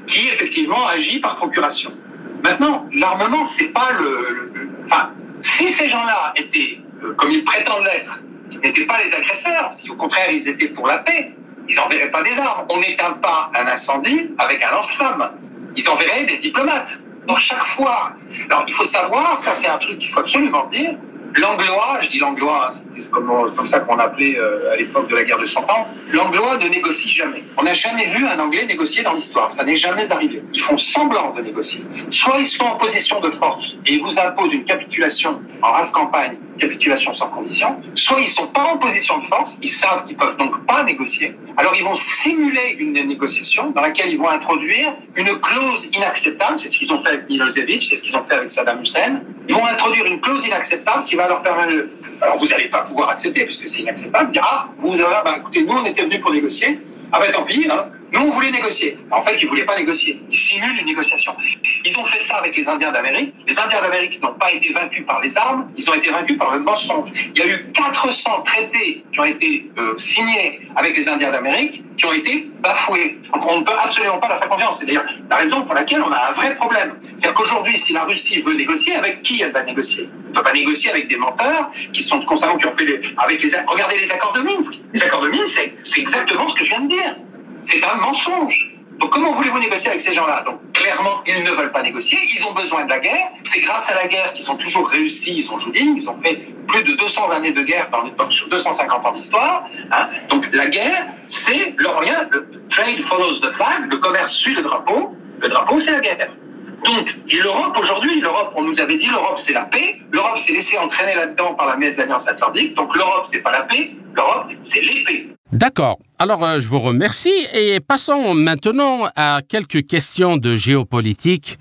qui effectivement agit par procuration. Maintenant, l'armement, c'est pas Enfin, si ces gens-là étaient, comme ils prétendent l'être, n'étaient pas les agresseurs, si au contraire ils étaient pour la paix, ils n'enverraient pas des armes. On n'éteint pas un incendie avec un lance-flamme. Ils enverraient des diplomates. Donc chaque fois... Alors il faut savoir, ça c'est un truc qu'il faut absolument dire, l'Anglois, je dis l'Anglois, c'était comme ça qu'on appelait à l'époque de la guerre de 100 ans, l'Anglois ne négocie jamais. On n'a jamais vu un Anglais négocier dans l'histoire, ça n'est jamais arrivé. Ils font semblant de négocier. Soit ils sont en position de force et ils vous imposent une capitulation en race campagne, capitulation sans condition, soit ils ne sont pas en position de force, ils savent qu'ils ne peuvent donc pas négocier, alors ils vont simuler une négociation dans laquelle ils vont introduire une clause inacceptable, c'est ce qu'ils ont fait avec Milosevic, c'est ce qu'ils ont fait avec Saddam Hussein, ils vont introduire une clause inacceptable qui va leur permettre, alors vous n'allez pas pouvoir accepter puisque c'est inacceptable, dire écoutez, nous on était venus pour négocier, tant pis, hein. Nous, on voulait négocier. En fait, ils ne voulaient pas négocier. Ils simulent une négociation. Ils ont fait ça avec les Indiens d'Amérique. Les Indiens d'Amérique n'ont pas été vaincus par les armes, ils ont été vaincus par le mensonge. Il y a eu 400 traités qui ont été signés avec les Indiens d'Amérique qui ont été bafoués. Donc, on ne peut absolument pas leur faire confiance. C'est d'ailleurs la raison pour laquelle on a un vrai problème. C'est-à-dire qu'aujourd'hui, si la Russie veut négocier, avec qui elle va négocier ? Elle ne peut pas négocier avec des menteurs qui sont constamment, qui ont fait regardez les accords de Minsk. Les accords de Minsk, c'est exactement ce que je viens de dire. C'est un mensonge. Donc comment voulez-vous négocier avec ces gens-là ? Donc clairement, ils ne veulent pas négocier, ils ont besoin de la guerre. C'est grâce à la guerre qu'ils ont toujours réussi, ils ont fait plus de 200 années de guerre sur 250 ans d'histoire. Hein. Donc la guerre, c'est leur moyen. Le trade follows the flag, le commerce suit le drapeau. Le drapeau, c'est la guerre. Donc, et l'Europe aujourd'hui, on nous avait dit l'Europe c'est la paix, l'Europe s'est laissée entraîner là-dedans par la mésalliance atlantique, donc l'Europe c'est pas la paix, l'Europe c'est l'épée. D'accord. Alors, je vous remercie et passons maintenant à quelques questions de géopolitique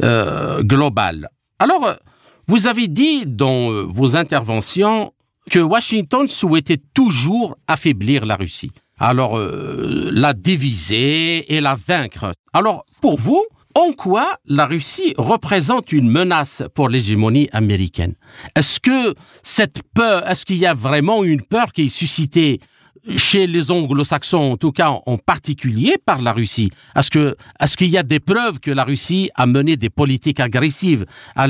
globale. Alors, vous avez dit dans vos interventions que Washington souhaitait toujours affaiblir la Russie. Alors, la diviser et la vaincre. Alors, pour vous, en quoi la Russie représente une menace pour l'hégémonie américaine ? Est-ce qu'il y a vraiment une peur qui est suscitée chez les anglo-saxons, en tout cas en particulier par la Russie? Est-ce qu'il y a des preuves que la Russie a mené des politiques agressives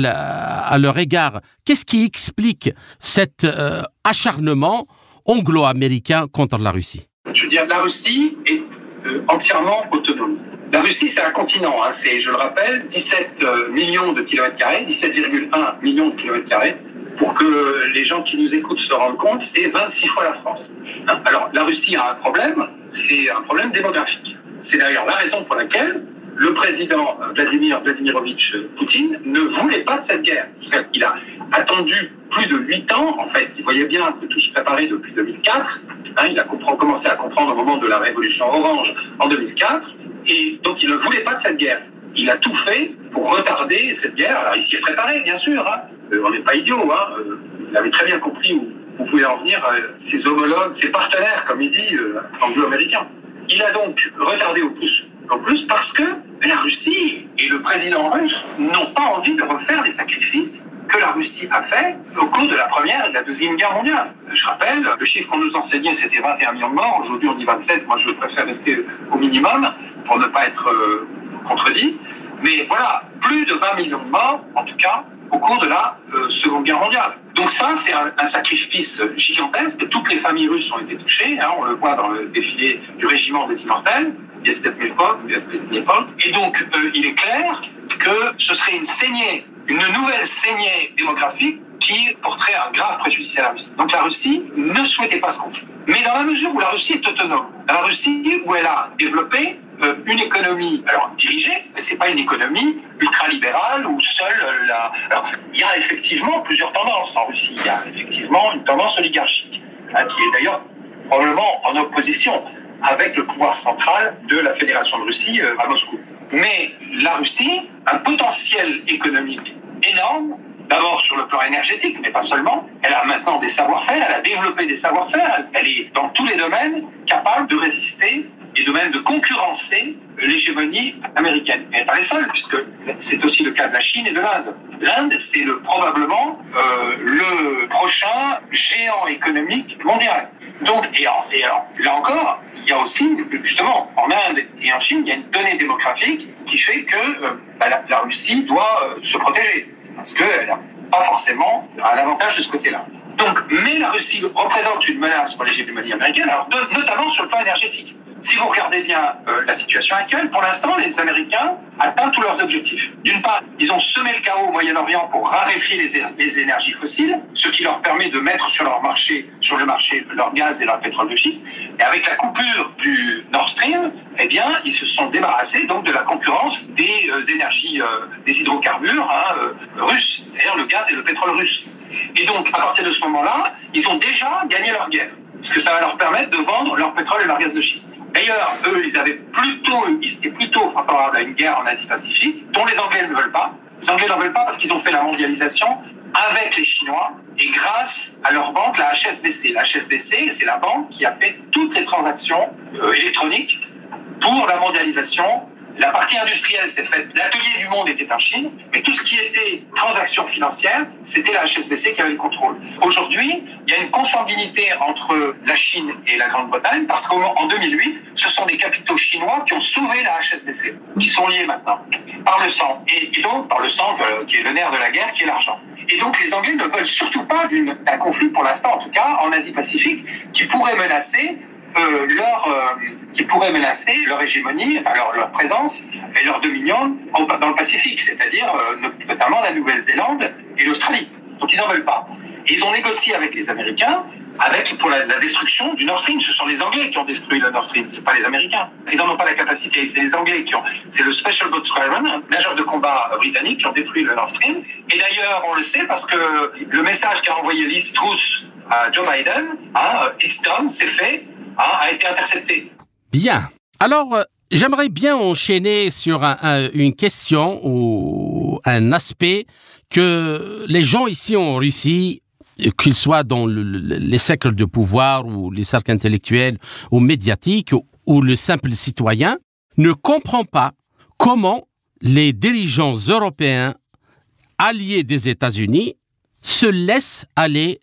à leur égard? Qu'est-ce qui explique cet acharnement anglo-américain contre la Russie? Je veux dire, la Russie est entièrement autonome. La Russie, c'est un continent, hein, c'est, je le rappelle, 17 millions de kilomètres carrés, 17,1 millions de kilomètres carrés. Pour que les gens qui nous écoutent se rendent compte, c'est 26 fois la France. Hein. Alors, la Russie a un problème, c'est un problème démographique. C'est d'ailleurs la raison pour laquelle le président Vladimir Vladimirovitch Poutine ne voulait pas de cette guerre. Il a attendu plus de 8 ans, en fait, il voyait bien que tout se préparait depuis 2004. Hein, il a commencé à comprendre au moment de la révolution orange en 2004, et donc il ne voulait pas de cette guerre. Il a tout fait pour retarder cette guerre. Alors il s'y est préparé, bien sûr. Hein. On n'est pas idiot. Hein. Il avait très bien compris où voulaient en venir ses homologues, ses partenaires, comme il dit, anglo-américains. Il a donc retardé au plus parce que la Russie et le président russe n'ont pas envie de refaire les sacrifices que la Russie a fait au cours de la Première et de la Deuxième Guerre mondiale. Je rappelle, le chiffre qu'on nous enseignait, c'était 21 millions de morts. Aujourd'hui, on dit 27. Moi, je préfère rester au minimum pour ne pas être contredit. Mais voilà, plus de 20 millions de morts, en tout cas, au cours de la Seconde Guerre mondiale. Donc ça, c'est un sacrifice gigantesque. Toutes les familles russes ont été touchées. Hein, on le voit dans le défilé du régiment des Immortels, et donc, il est clair que ce serait une nouvelle saignée démographique qui porterait un grave préjudice à la Russie. Donc la Russie ne souhaitait pas ce conflit. Mais dans la mesure où la Russie est autonome, la Russie où elle a développé une économie, alors dirigée, mais c'est pas une économie ultralibérale où seule Alors, il y a effectivement plusieurs tendances en Russie. Il y a effectivement une tendance oligarchique, hein, qui est d'ailleurs probablement en opposition avec le pouvoir central de la Fédération de Russie à Moscou. Mais la Russie a un potentiel économique énorme, d'abord sur le plan énergétique, mais pas seulement. Elle a maintenant des savoir-faire, elle a développé des savoir-faire, elle est dans tous les domaines capable de résister et de même de concurrencer l'hégémonie américaine. Mais pas les seuls, puisque c'est aussi le cas de la Chine et de l'Inde. L'Inde, c'est probablement le prochain géant économique mondial. Donc, là encore, il y a aussi, justement, en Inde et en Chine, il y a une donnée démographique qui fait que la Russie doit se protéger, parce qu'elle n'a pas forcément un avantage de ce côté-là. Donc, mais la Russie représente une menace pour l'hégémonie américaine, alors notamment sur le plan énergétique. Si vous regardez bien la situation actuelle, pour l'instant, les Américains atteignent tous leurs objectifs. D'une part, ils ont semé le chaos au Moyen-Orient pour raréfier les énergies fossiles, ce qui leur permet de mettre sur le marché leur gaz et leur pétrole de schiste. Et avec la coupure du Nord Stream, eh bien, ils se sont débarrassés donc de la concurrence des énergies, des hydrocarbures russes, c'est-à-dire le gaz et le pétrole russe. Et donc, à partir de ce moment-là, ils ont déjà gagné leur guerre, parce que ça va leur permettre de vendre leur pétrole et leur gaz de schiste. D'ailleurs, eux, ils étaient plutôt favorables à une guerre en Asie-Pacifique, dont les Anglais ne veulent pas. Les Anglais n'en veulent pas parce qu'ils ont fait la mondialisation avec les Chinois et grâce à leur banque, la HSBC. La HSBC, c'est la banque qui a fait toutes les transactions électroniques pour la mondialisation. La partie industrielle s'est faite, l'atelier du monde était en Chine, mais tout ce qui était transactions financières, c'était la HSBC qui avait le contrôle. Aujourd'hui, il y a une consanguinité entre la Chine et la Grande-Bretagne, parce qu'en 2008, ce sont des capitaux chinois qui ont sauvé la HSBC, qui sont liés maintenant, par le sang. Et donc, par le sang qui est le nerf de la guerre, qui est l'argent. Et donc, les Anglais ne veulent surtout pas d'un conflit, pour l'instant en tout cas, en Asie-Pacifique, qui pourrait menacer leur hégémonie, enfin leur présence et leur dominion dans le Pacifique, c'est-à-dire notamment la Nouvelle-Zélande et l'Australie. Donc ils n'en veulent pas. Et ils ont négocié avec les Américains pour la destruction du Nord Stream. Ce sont les Anglais qui ont détruit le Nord Stream, c'est pas les Américains. Ils n'en ont pas la capacité, c'est les Anglais c'est le Special Boat Squadron, nageur de combat britannique, qui ont détruit le Nord Stream. Et d'ailleurs, on le sait parce que le message qu'a envoyé Liz Truss à Joe Biden, It's done, c'est fait, a été intercepté. Bien. Alors, j'aimerais bien enchaîner sur une question ou un aspect que les gens ici en Russie, qu'ils soient dans les cercles de pouvoir ou les cercles intellectuels ou médiatiques ou le simple citoyen, ne comprend pas comment les dirigeants européens alliés des États-Unis se laissent aller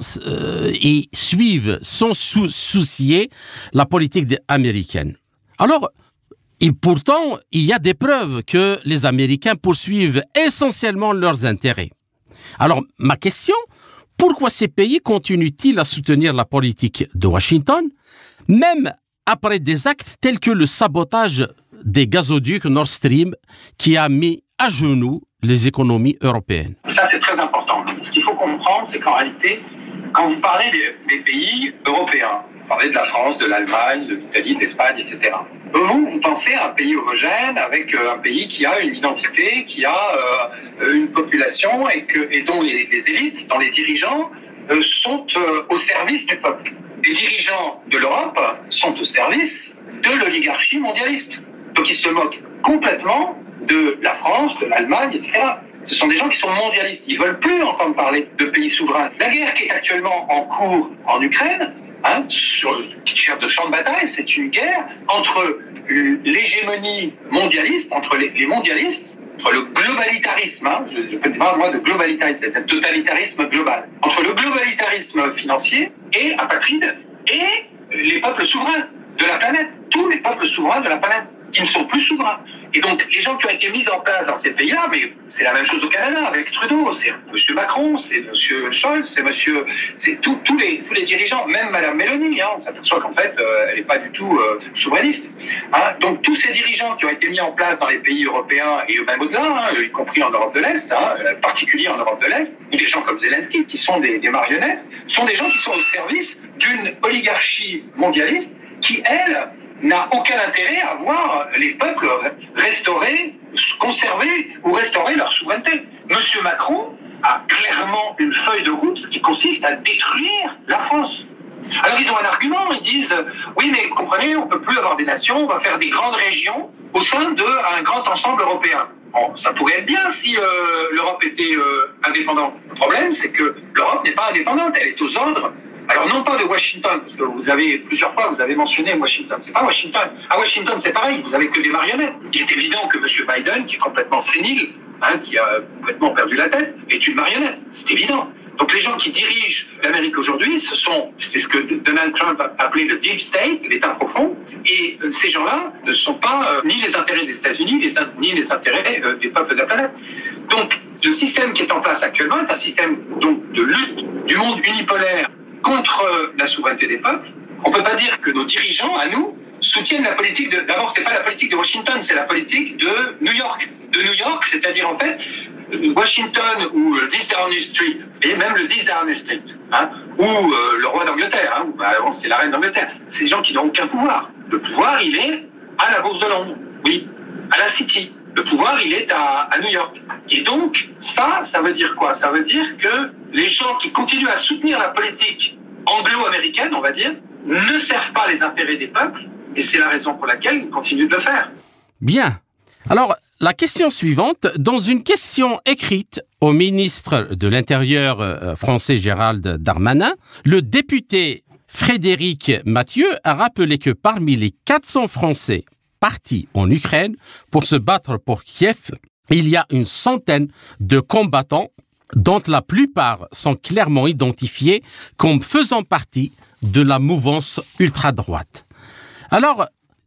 et suivent sans soucier la politique américaine. Alors, pourtant, il y a des preuves que les Américains poursuivent essentiellement leurs intérêts. Alors, ma question, pourquoi ces pays continuent-ils à soutenir la politique de Washington, même après des actes tels que le sabotage des gazoducs Nord Stream qui a mis à genoux les économies européennes? Ça, c'est très important. Ce qu'il faut comprendre, c'est qu'en réalité, quand vous parlez des pays européens, vous parlez de la France, de l'Allemagne, de l'Italie, de l'Espagne, etc. Vous pensez à un pays homogène, avec un pays qui a une identité, qui a une population et dont les élites, dont les dirigeants sont au service du peuple. Les dirigeants de l'Europe sont au service de l'oligarchie mondialiste. Donc ils se moquent complètement de la France, de l'Allemagne, etc. Ce sont des gens qui sont mondialistes. Ils ne veulent plus entendre parler de pays souverains. La guerre qui est actuellement en cours en Ukraine, sur le champ de bataille, c'est une guerre entre l'hégémonie mondialiste, entre les mondialistes, entre le globalitarisme, je peux dire moi de globalitarisme, c'est un totalitarisme global, entre le globalitarisme financier et apatride et les peuples souverains de la planète, tous les peuples souverains de la planète qui ne sont plus souverains. Et donc, les gens qui ont été mis en place dans ces pays-là, mais c'est la même chose au Canada avec Trudeau, c'est M. Macron, c'est M. Scholz, c'est tous les dirigeants, même Mme Mélanie, on s'aperçoit qu'en fait, elle n'est pas du tout souverainiste. Donc, tous ces dirigeants qui ont été mis en place dans les pays européens et même au-delà, y compris en Europe de l'Est, en particulier en Europe de l'Est, ou des gens comme Zelensky, qui sont des marionnettes, sont des gens qui sont au service d'une oligarchie mondialiste qui, elle, n'a aucun intérêt à voir les peuples conserver ou restaurer leur souveraineté. Monsieur Macron a clairement une feuille de route qui consiste à détruire la France. Alors ils ont un argument, ils disent « Oui, mais vous comprenez, on ne peut plus avoir des nations, on va faire des grandes régions au sein d'un grand ensemble européen. » Bon, ça pourrait être bien si l'Europe était indépendante. Le problème, c'est que l'Europe n'est pas indépendante, elle est aux ordres. Alors non pas de Washington, parce que plusieurs fois vous avez mentionné Washington, c'est pas Washington. À Washington c'est pareil, vous avez que des marionnettes. Il est évident que M. Biden, qui est complètement sénile, qui a complètement perdu la tête, est une marionnette, c'est évident. Donc les gens qui dirigent l'Amérique aujourd'hui, c'est ce que Donald Trump a appelé le deep state, l'État profond, et ces gens-là ne sont pas ni les intérêts des États-Unis, ni les intérêts des peuples de la planète. Donc le système qui est en place actuellement est un système donc, de lutte du monde unipolaire contre la souveraineté des peuples. On ne peut pas dire que nos dirigeants, à nous, soutiennent la politique de... D'abord, c'est pas la politique de Washington, c'est la politique de New York. De New York, c'est-à-dire en fait Washington ou le 10 Downing Street, et même le 10 Downing Street, ou le roi d'Angleterre, avant c'est la reine d'Angleterre. C'est des gens qui n'ont aucun pouvoir. Le pouvoir, il est à la Bourse de Londres, oui, à la City. Le pouvoir, il est à New York. Et donc, ça veut dire quoi? Ça veut dire que les gens qui continuent à soutenir la politique anglo-américaine, on va dire, ne servent pas les intérêts des peuples, et c'est la raison pour laquelle ils continuent de le faire. Bien. Alors, la question suivante, dans une question écrite au ministre de l'Intérieur français Gérald Darmanin, le député Frédéric Mathieu a rappelé que parmi les 400 Français partis en Ukraine pour se battre pour Kiev, il y a une centaine de combattants dont la plupart sont clairement identifiés comme faisant partie de la mouvance ultra-droite. Alors,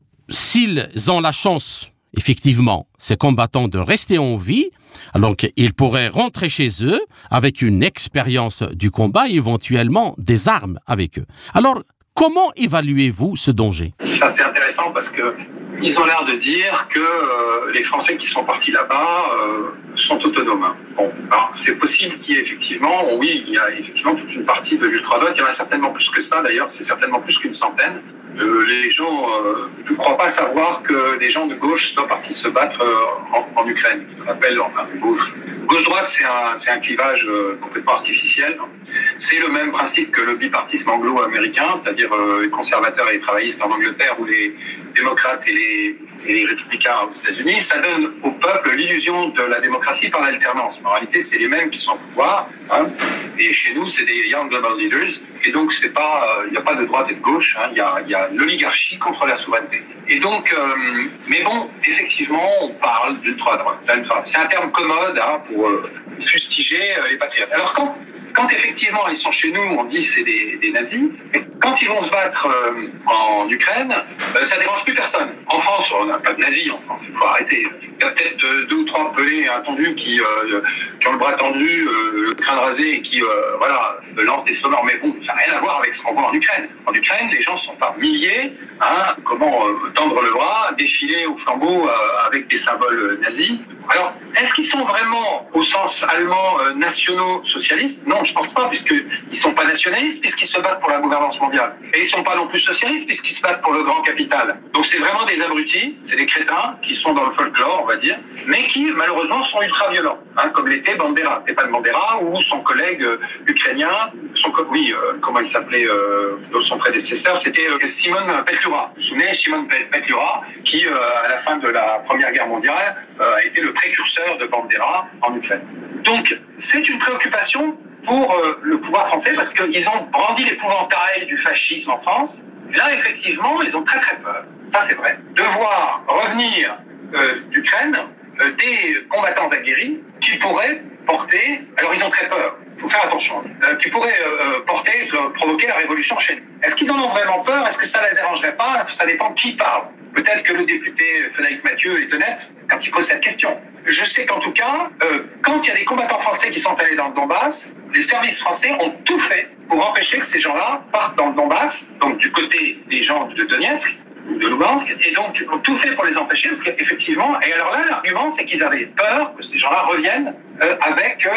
s'ils ont la chance, effectivement, ces combattants de rester en vie, alors qu'ils pourraient rentrer chez eux avec une expérience du combat et éventuellement des armes avec eux. Alors, comment évaluez-vous ce danger? Ça, c'est intéressant parce qu'ils ont l'air de dire que les Français qui sont partis là-bas sont autonomes. Bon, alors, c'est possible qu'il y ait effectivement, il y a effectivement toute une partie de l'ultra-droite, il y en a certainement plus que ça d'ailleurs, c'est certainement plus qu'une centaine. Les gens, je ne crois pas savoir que des gens de gauche soient partis se battre en Ukraine. Ce qu'on appelle, enfin, gauche. Gauche-droite, c'est un clivage complètement artificiel. C'est le même principe que le bipartisme anglo-américain, c'est-à-dire les conservateurs et les travaillistes en Angleterre ou les démocrates et les républicains aux États-Unis. Ça donne au peuple l'illusion de la démocratie par l'alternance. En réalité, c'est les mêmes qui sont au pouvoir. Et chez nous, c'est des young global leaders. Et donc, il n'y a pas de droite et de gauche. Il y a l'oligarchie contre la souveraineté. Et donc, mais bon, effectivement, on parle d'ultra-droite. C'est un terme commode pour fustiger les patriotes. Alors, quand effectivement ils sont chez nous, on dit c'est des nazis, mais quand ils vont se battre en Ukraine, ça dérange plus personne. En France, on n'a pas de nazis en France, il faut arrêter. Il y a peut-être 2 ou 3 pelés tendus qui ont le bras tendu, le crâne rasé et qui lancent des sonores, mais bon, ça n'a rien à voir avec ce qu'on voit en Ukraine. En Ukraine, les gens sont par milliers, tendre le bras, défiler au flambeau avec des symboles nazis. Alors, est-ce qu'ils sont vraiment, au sens allemand, nationaux socialistes? Non, je pense pas, puisqu'ils ne sont pas nationalistes, puisqu'ils se battent pour la gouvernance mondiale. Et ils ne sont pas non plus socialistes, puisqu'ils se battent pour le grand capital. Donc c'est vraiment des abrutis, c'est des crétins qui sont dans le folklore, on va dire, mais qui, malheureusement, sont ultra-violents, comme l'était Bandera, Stéphane Bandera, ou son collègue ukrainien, comment il s'appelait, son prédécesseur, c'était Simon Petlura. Vous vous souvenez, Simon Petlura, qui, à la fin de la Première Guerre mondiale, a été le précurseur de Bandera en Ukraine. Donc, c'est une préoccupation pour le pouvoir français parce qu'ils ont brandi l'épouvantail du fascisme en France. Et là, effectivement, ils ont très très peur. Ça, c'est vrai. De voir revenir d'Ukraine des combattants aguerris qui pourraient porter... Alors, ils ont très peur. Il faut faire attention. Qui pourraient provoquer la révolution chez nous. Est-ce qu'ils en ont vraiment peur? Est-ce que ça ne les arrangerait pas? Ça dépend qui parle. Peut-être que le député Frédéric Mathieu est honnête quand il pose cette question. Je sais qu'en tout cas, quand il y a des combattants français qui sont allés dans le Donbass, les services français ont tout fait pour empêcher que ces gens-là partent dans le Donbass, donc du côté des gens de Donetsk, de Lugansk, et donc ont tout fait pour les empêcher, parce qu'effectivement, et alors là, l'argument, c'est qu'ils avaient peur que ces gens-là reviennent avec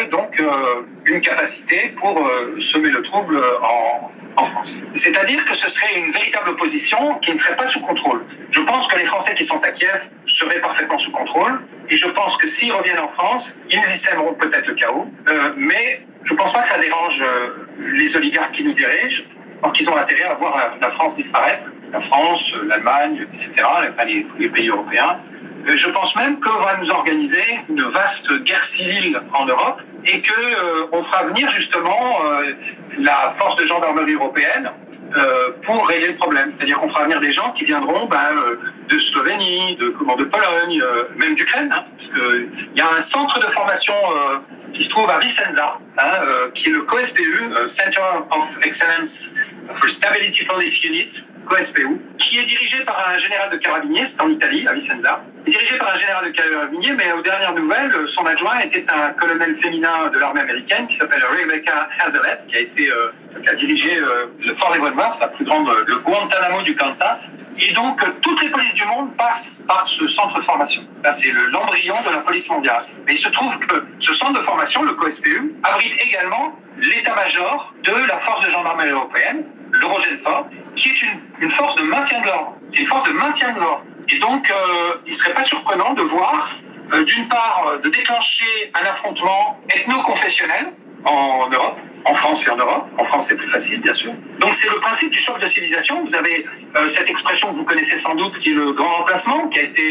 une capacité pour semer le trouble en France. C'est-à-dire que ce serait une véritable opposition qui ne serait pas sous contrôle. Je pense que les Français qui sont à Kiev seraient parfaitement sous contrôle, et je pense que s'ils reviennent en France, ils y sèmeront peut-être le chaos, mais je ne pense pas que ça dérange les oligarques qui nous dirigent, alors qu'ils ont intérêt à voir la France disparaître, la France, l'Allemagne, etc., tous les pays européens. Je pense même qu'on va nous organiser une vaste guerre civile en Europe et qu'on fera venir justement la force de gendarmerie européenne pour régler le problème. C'est-à-dire qu'on fera venir des gens qui viendront de Slovénie, de Pologne, même d'Ukraine, parce qu'il y a un centre de formation qui se trouve à Vicenza, qui est le COSPU, Center of Excellence for Stability Police Unit, COSPU, qui est dirigé par un général de carabiniers, c'est en Italie, à Vicenza, est dirigé par un général de carabiniers, mais aux dernières nouvelles, son adjoint était un colonel féminin de l'armée américaine qui s'appelle Rebecca Hazelett, qui a dirigé le Fort Leavenworth, le Guantanamo du Kansas. Et donc, toutes les polices du monde passent par ce centre de formation. Ça, c'est l'embryon de la police mondiale. Mais il se trouve que ce centre de formation, le COSPU, abrite également l'état-major de la force de gendarmerie européenne, l'Eurogenfor, qui est une force de maintien de l'ordre. C'est une force de maintien de l'ordre. Et donc, il ne serait pas surprenant de voir, d'une part, de déclencher un affrontement ethno-confessionnel en Europe, en France et en Europe. En France, c'est plus facile, bien sûr. Donc, c'est le principe du choc de civilisation. Vous avez cette expression que vous connaissez sans doute, qui est le grand remplacement, qui est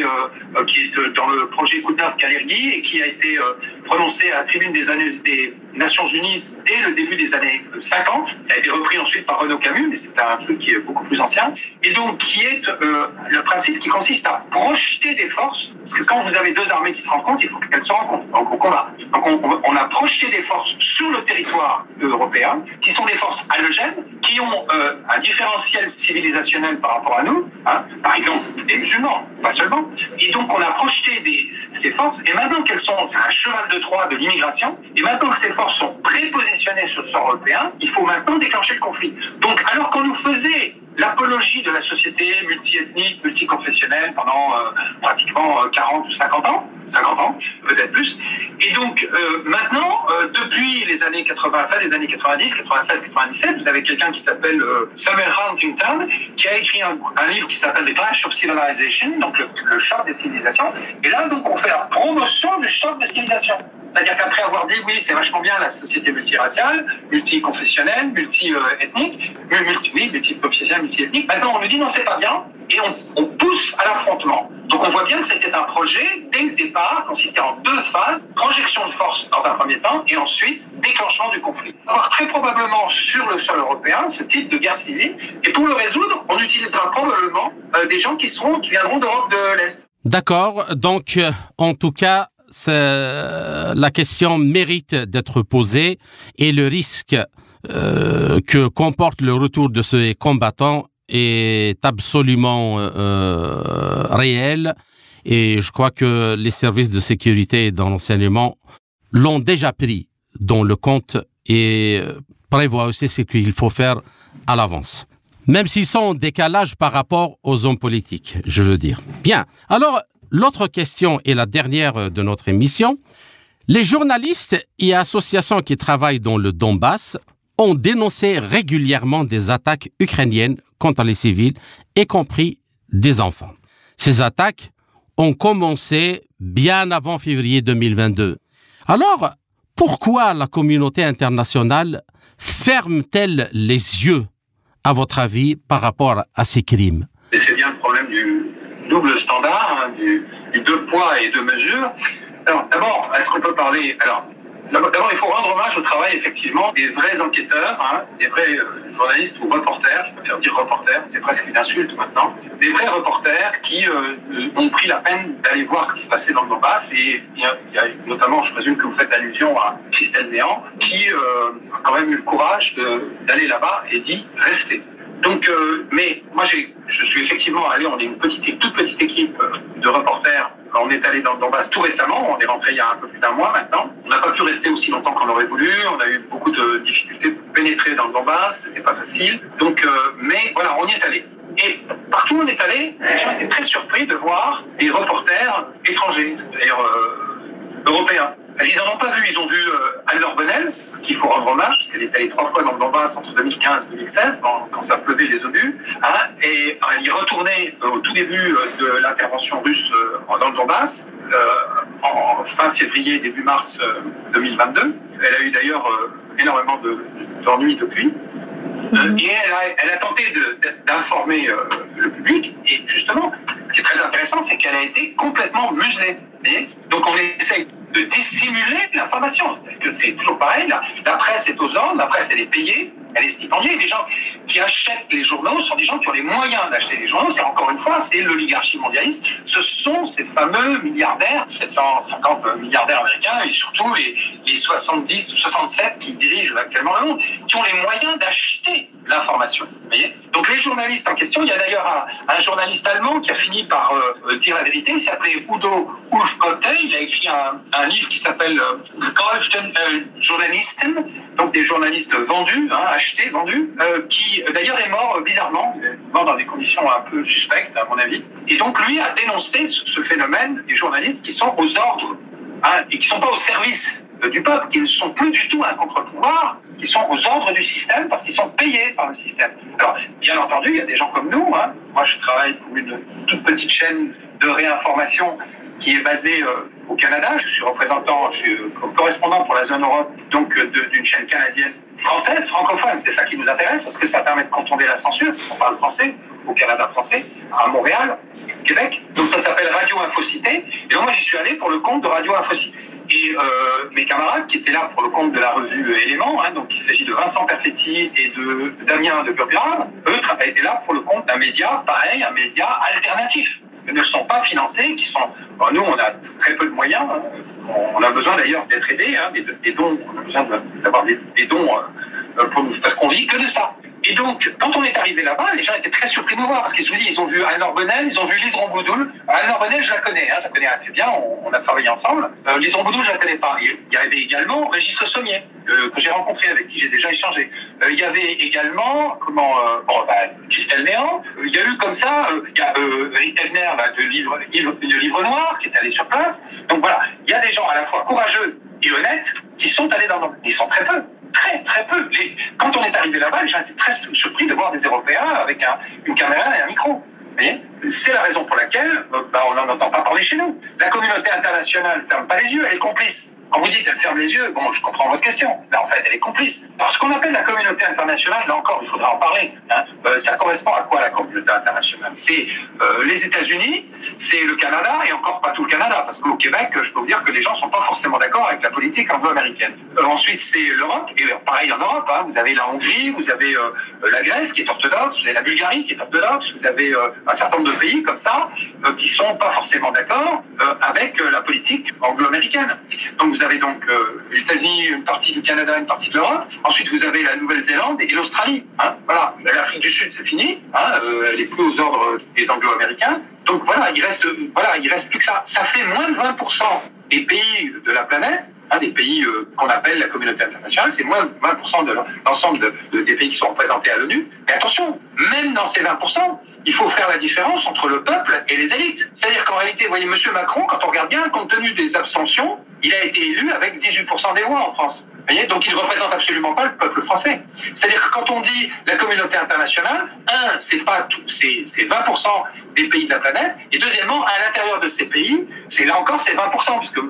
dans le projet Koudnov-Kalergi et qui a été prononcé à la tribune des Nations Unies dès le début des années 50. Ça a été repris ensuite par Renaud Camus, mais c'est un truc qui est beaucoup plus ancien. Et donc, qui est le principe qui consiste à projeter des forces, parce que quand vous avez deux armées qui se rencontrent, il faut qu'elles se rencontrent au combat. Donc, on a projeté des forces sur le territoire européen, qui sont des forces halogènes, qui ont un différentiel civilisationnel par rapport à nous, par exemple les musulmans, pas seulement. Et donc, on a projeté ces forces, et maintenant c'est un cheval de Troie de l'immigration, et maintenant que ces forces sont prépositionnées sur le sol européen, il faut maintenant déclencher le conflit. Donc, alors qu'on nous faisait l'apologie de la société multiethnique, multiconfessionnelle pendant pratiquement 40 ou 50 ans, peut-être plus. Et donc, maintenant, depuis les années 80, fin des années 90, 96, 97, vous avez quelqu'un qui s'appelle Samuel Huntington, qui a écrit un livre qui s'appelle The Clash of Civilization, donc le choc des civilisations. Et là, donc, on fait la promotion du choc de civilisation. C'est-à-dire qu'après avoir dit, oui, c'est vachement bien la société multiraciale, multiconfessionnelle, multi-ethnique, multiconfessionnelle, multi-ethnique, maintenant on nous dit non, c'est pas bien, et on pousse à l'affrontement. Donc on voit bien que c'était un projet, dès le départ, consistait en deux phases, projection de force dans un premier temps, et ensuite déclenchement du conflit. On va avoir très probablement sur le sol européen ce type de guerre civile, et pour le résoudre, on utilisera probablement des gens qui viendront d'Europe de l'Est. D'accord, donc en tout cas, la question mérite d'être posée et le risque que comporte le retour de ces combattants est absolument réel et je crois que les services de sécurité et dans l'enseignement l'ont déjà pris dans le compte et prévoient aussi ce qu'il faut faire à l'avance. Même s'ils sont en décalage par rapport aux hommes politiques, je veux dire. Bien, alors l'autre question et la dernière de notre émission. Les journalistes et associations qui travaillent dans le Donbass ont dénoncé régulièrement des attaques ukrainiennes contre les civils, y compris des enfants. Ces attaques ont commencé bien avant février 2022. Alors, pourquoi la communauté internationale ferme-t-elle les yeux, à votre avis, par rapport à ces crimes? Et c'est bien le problème du double standard, du deux poids et deux mesures. Alors, d'abord, est-ce qu'on peut parler... Alors, d'abord, il faut rendre hommage au travail, effectivement, des vrais enquêteurs, des vrais journalistes ou reporters, je préfère dire reporters, c'est presque une insulte maintenant, des vrais reporters qui ont pris la peine d'aller voir ce qui se passait dans le Donbass, et il y a notamment, je présume que vous faites allusion à Christelle Néant, qui a quand même eu le courage d'aller là-bas et dit « restez ». Donc, mais moi, je suis effectivement allé, on est toute petite équipe de reporters. On est allé dans le Donbass tout récemment, on est rentré il y a un peu plus d'un mois maintenant. On n'a pas pu rester aussi longtemps qu'on aurait voulu, on a eu beaucoup de difficultés pour pénétrer dans le Donbass, c'était pas facile. Donc, mais voilà, on y est allé. Et partout où on est allé, les gens étaient très surpris de voir des reporters étrangers, c'est-à-dire européens. Parce qu'ils n'en ont pas vu, ils ont vu Anne-Laure Bonnel, qu'il faut rendre hommage, parce qu'elle est allée 3 fois dans le Donbass entre 2015 et 2016, quand ça pleuvait les obus, et elle y retournait au tout début de l'intervention russe dans le Donbass, en fin février, début mars 2022. Elle a eu d'ailleurs énormément d'ennuis depuis. Et elle a tenté d'informer le public, et justement, ce qui est très intéressant, c'est qu'elle a été complètement muselée. Donc on essaye de dissimuler l'information. C'est-à-dire que c'est toujours pareil, la presse est aux ordres, la presse elle est payée, elle est stipendiée, et les gens qui achètent les journaux sont des gens qui ont les moyens d'acheter les journaux. C'est encore une fois, c'est l'oligarchie mondialiste, ce sont ces fameux milliardaires, 750 milliardaires américains, et surtout les 70 ou 67 qui dirigent actuellement le monde, qui ont les moyens d'acheter l'information. Vous voyez ? Donc les journalistes en question, il y a d'ailleurs un journaliste allemand qui a fini par dire la vérité, il s'appelait Udo Ulfkotte, il a écrit un livre qui s'appelle Gekauften Journalisten, donc des journalistes vendus, achetés, vendus, qui d'ailleurs est mort bizarrement, il est mort dans des conditions un peu suspectes à mon avis, et donc lui a dénoncé ce phénomène des journalistes qui sont aux ordres, et qui ne sont pas au service du peuple, qui ne sont plus du tout un contre-pouvoir, qui sont aux ordres du système parce qu'ils sont payés par le système. Alors, bien entendu, il y a des gens comme nous. Moi, je travaille pour une toute petite chaîne de réinformation qui est basée au Canada. Je suis correspondant pour la zone Europe, donc d'une chaîne canadienne française, francophone. C'est ça qui nous intéresse parce que ça permet de contourner la censure. On parle français au Canada français, à Montréal, Québec. Donc ça s'appelle Radio Infocité. Et donc moi, j'y suis allé pour le compte de Radio Infocité. Et mes camarades qui étaient là pour le compte de la revue Éléments, donc il s'agit de Vincent Perfetti et de Damien de Burgrave, eux étaient là pour le compte d'un média, pareil, un média alternatif. Ils ne sont pas financés, nous on a très peu de moyens, on a besoin d'ailleurs d'être aidés, des dons, on a besoin d'avoir des dons pour nous, parce qu'on vit que de ça. Et donc, quand on est arrivé là-bas, les gens étaient très surpris de nous voir, parce qu'ils se disent, ils ont vu Anne Orbenel, ils ont vu Lise Romboudoul. Anne Orbenel, je la connais assez bien, on a travaillé ensemble. Lise Romboudoul, je la connais pas. Il y avait également Régis Le Sommier, que j'ai rencontré, avec qui j'ai déjà échangé. Il y avait également, Christelle Néant. Il y a eu comme ça, il y a Eric Ebner, de Livre Noir, qui est allé sur place. Donc voilà, il y a des gens à la fois courageux et honnêtes qui sont allés dans le monde. Ils sont très peu. Très, très peu. Quand on est arrivé là-bas, les gens étaient très surpris de voir des Européens avec une caméra et un micro. Vous voyez ? C'est la raison pour laquelle on n'en entend pas parler chez nous. La communauté internationale ne ferme pas les yeux, elle est complice. Quand vous dites elle ferme les yeux, je comprends votre question. Mais en fait, elle est complice. Alors, ce qu'on appelle la communauté internationale, là encore, il faudra en parler. Ça correspond à quoi, la communauté internationale ? C'est les États-Unis, c'est le Canada, et encore pas tout le Canada, parce qu'au Québec, je peux vous dire que les gens ne sont pas forcément d'accord avec la politique anglo-américaine. Ensuite, c'est l'Europe, et pareil en Europe, vous avez la Hongrie, vous avez la Grèce qui est orthodoxe, vous avez la Bulgarie qui est orthodoxe, vous avez un certain nombre de pays comme ça, qui ne sont pas forcément d'accord avec la politique anglo-américaine. Donc, vous avez donc les États-Unis, une partie du Canada, une partie de l'Europe. Ensuite, vous avez la Nouvelle-Zélande et l'Australie. Voilà. L'Afrique du Sud, c'est fini. Elle n'est plus aux ordres des Anglo-Américains. Donc voilà, il reste plus que ça. Ça fait moins de 20% des pays de la planète, des pays qu'on appelle la communauté internationale, c'est moins de 20% de l'ensemble des pays qui sont représentés à l'ONU. Mais attention, même dans ces 20%, il faut faire la différence entre le peuple et les élites. C'est-à-dire qu'en réalité, vous voyez, M. Macron, quand on regarde bien, compte tenu des abstentions, il a été élu avec 18% des voix en France. Vous voyez, donc il ne représente absolument pas le peuple français. C'est-à-dire que quand on dit la communauté internationale, c'est pas tout, c'est 20% des pays de la planète, et deuxièmement, à l'intérieur de ces pays, c'est 20%, puisque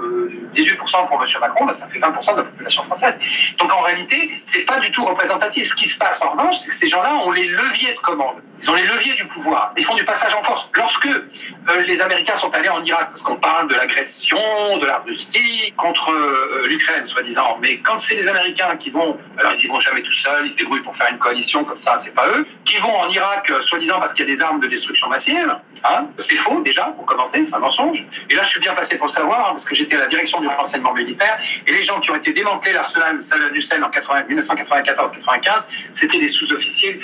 18% pour M. Macron, ça fait 20% de la population française. Donc en réalité, c'est pas du tout représentatif. Ce qui se passe en revanche, c'est que ces gens-là ont les leviers de commande. Ils ont les leviers du pouvoir. Ils font du passage en force. Lorsque les Américains sont allés en Irak, parce qu'on parle de l'agression de la Russie contre l'Ukraine, soi-disant, mais quand c'est les Américains qui vont, alors ils y vont jamais tout seuls, ils se débrouillent pour faire une coalition comme ça, c'est pas eux, qui vont en Irak, soi-disant parce qu'il y a des armes de destruction massive, c'est faux déjà, pour commencer, c'est un mensonge. Et là, je suis bien passé pour savoir, parce que j'étais à la direction du renseignement militaire, et les gens qui ont été démantelés l'arsenal Saddam Hussein en 1994-95, c'était des sous-officiers,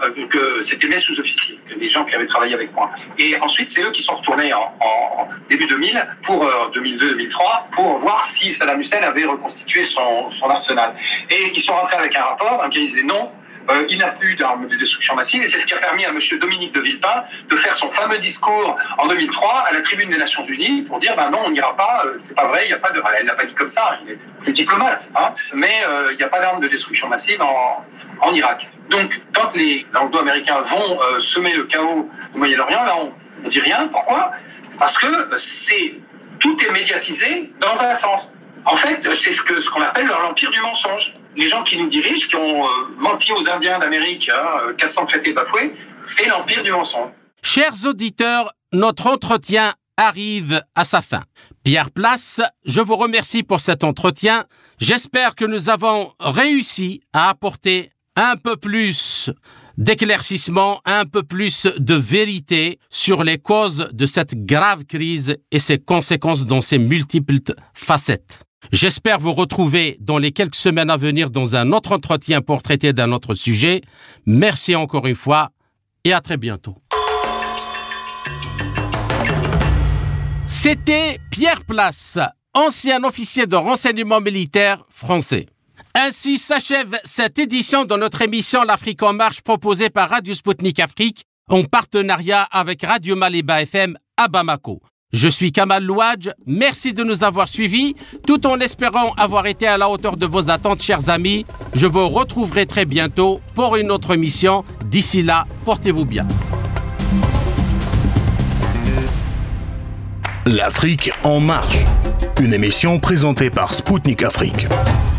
c'était mes sous-officiers, des gens qui avaient travaillé avec moi. Et ensuite, c'est eux qui sont retournés en début 2000, pour 2002-2003, pour voir si Saddam Hussein avait reconstitué son arsenal. Et ils sont rentrés avec un rapport dans lequel ils disaient non, il n'a plus d'armes de destruction massive, et c'est ce qui a permis à M. Dominique de Villepin de faire son fameux discours en 2003 à la tribune des Nations Unies pour dire non, on n'ira pas, c'est pas vrai, il n'y a pas de. Elle n'a pas dit comme ça, il est plus diplomate, mais il n'y a pas d'armes de destruction massive en Irak. Donc, quand les Anglo-Américains vont semer le chaos au Moyen-Orient, là, on ne dit rien. Pourquoi ? Parce que tout est médiatisé dans un sens. En fait, c'est ce qu'on appelle l'empire du mensonge. Les gens qui nous dirigent, qui ont menti aux Indiens d'Amérique, 400 traités bafoués, c'est l'empire du mensonge. Chers auditeurs, notre entretien arrive à sa fin. Pierre Place, je vous remercie pour cet entretien. J'espère que nous avons réussi à apporter un peu plus d'éclaircissement, un peu plus de vérité sur les causes de cette grave crise et ses conséquences dans ses multiples facettes. J'espère vous retrouver dans les quelques semaines à venir dans un autre entretien pour traiter d'un autre sujet. Merci encore une fois et à très bientôt. C'était Pierre Place, ancien officier de renseignement militaire français. Ainsi s'achève cette édition de notre émission L'Afrique en marche proposée par Radio Sputnik Afrique en partenariat avec Radio Maliba FM à Bamako. Je suis Kamal Louadj, merci de nous avoir suivis, tout en espérant avoir été à la hauteur de vos attentes, chers amis. Je vous retrouverai très bientôt pour une autre émission. D'ici là, portez-vous bien. L'Afrique en marche, une émission présentée par Sputnik Afrique.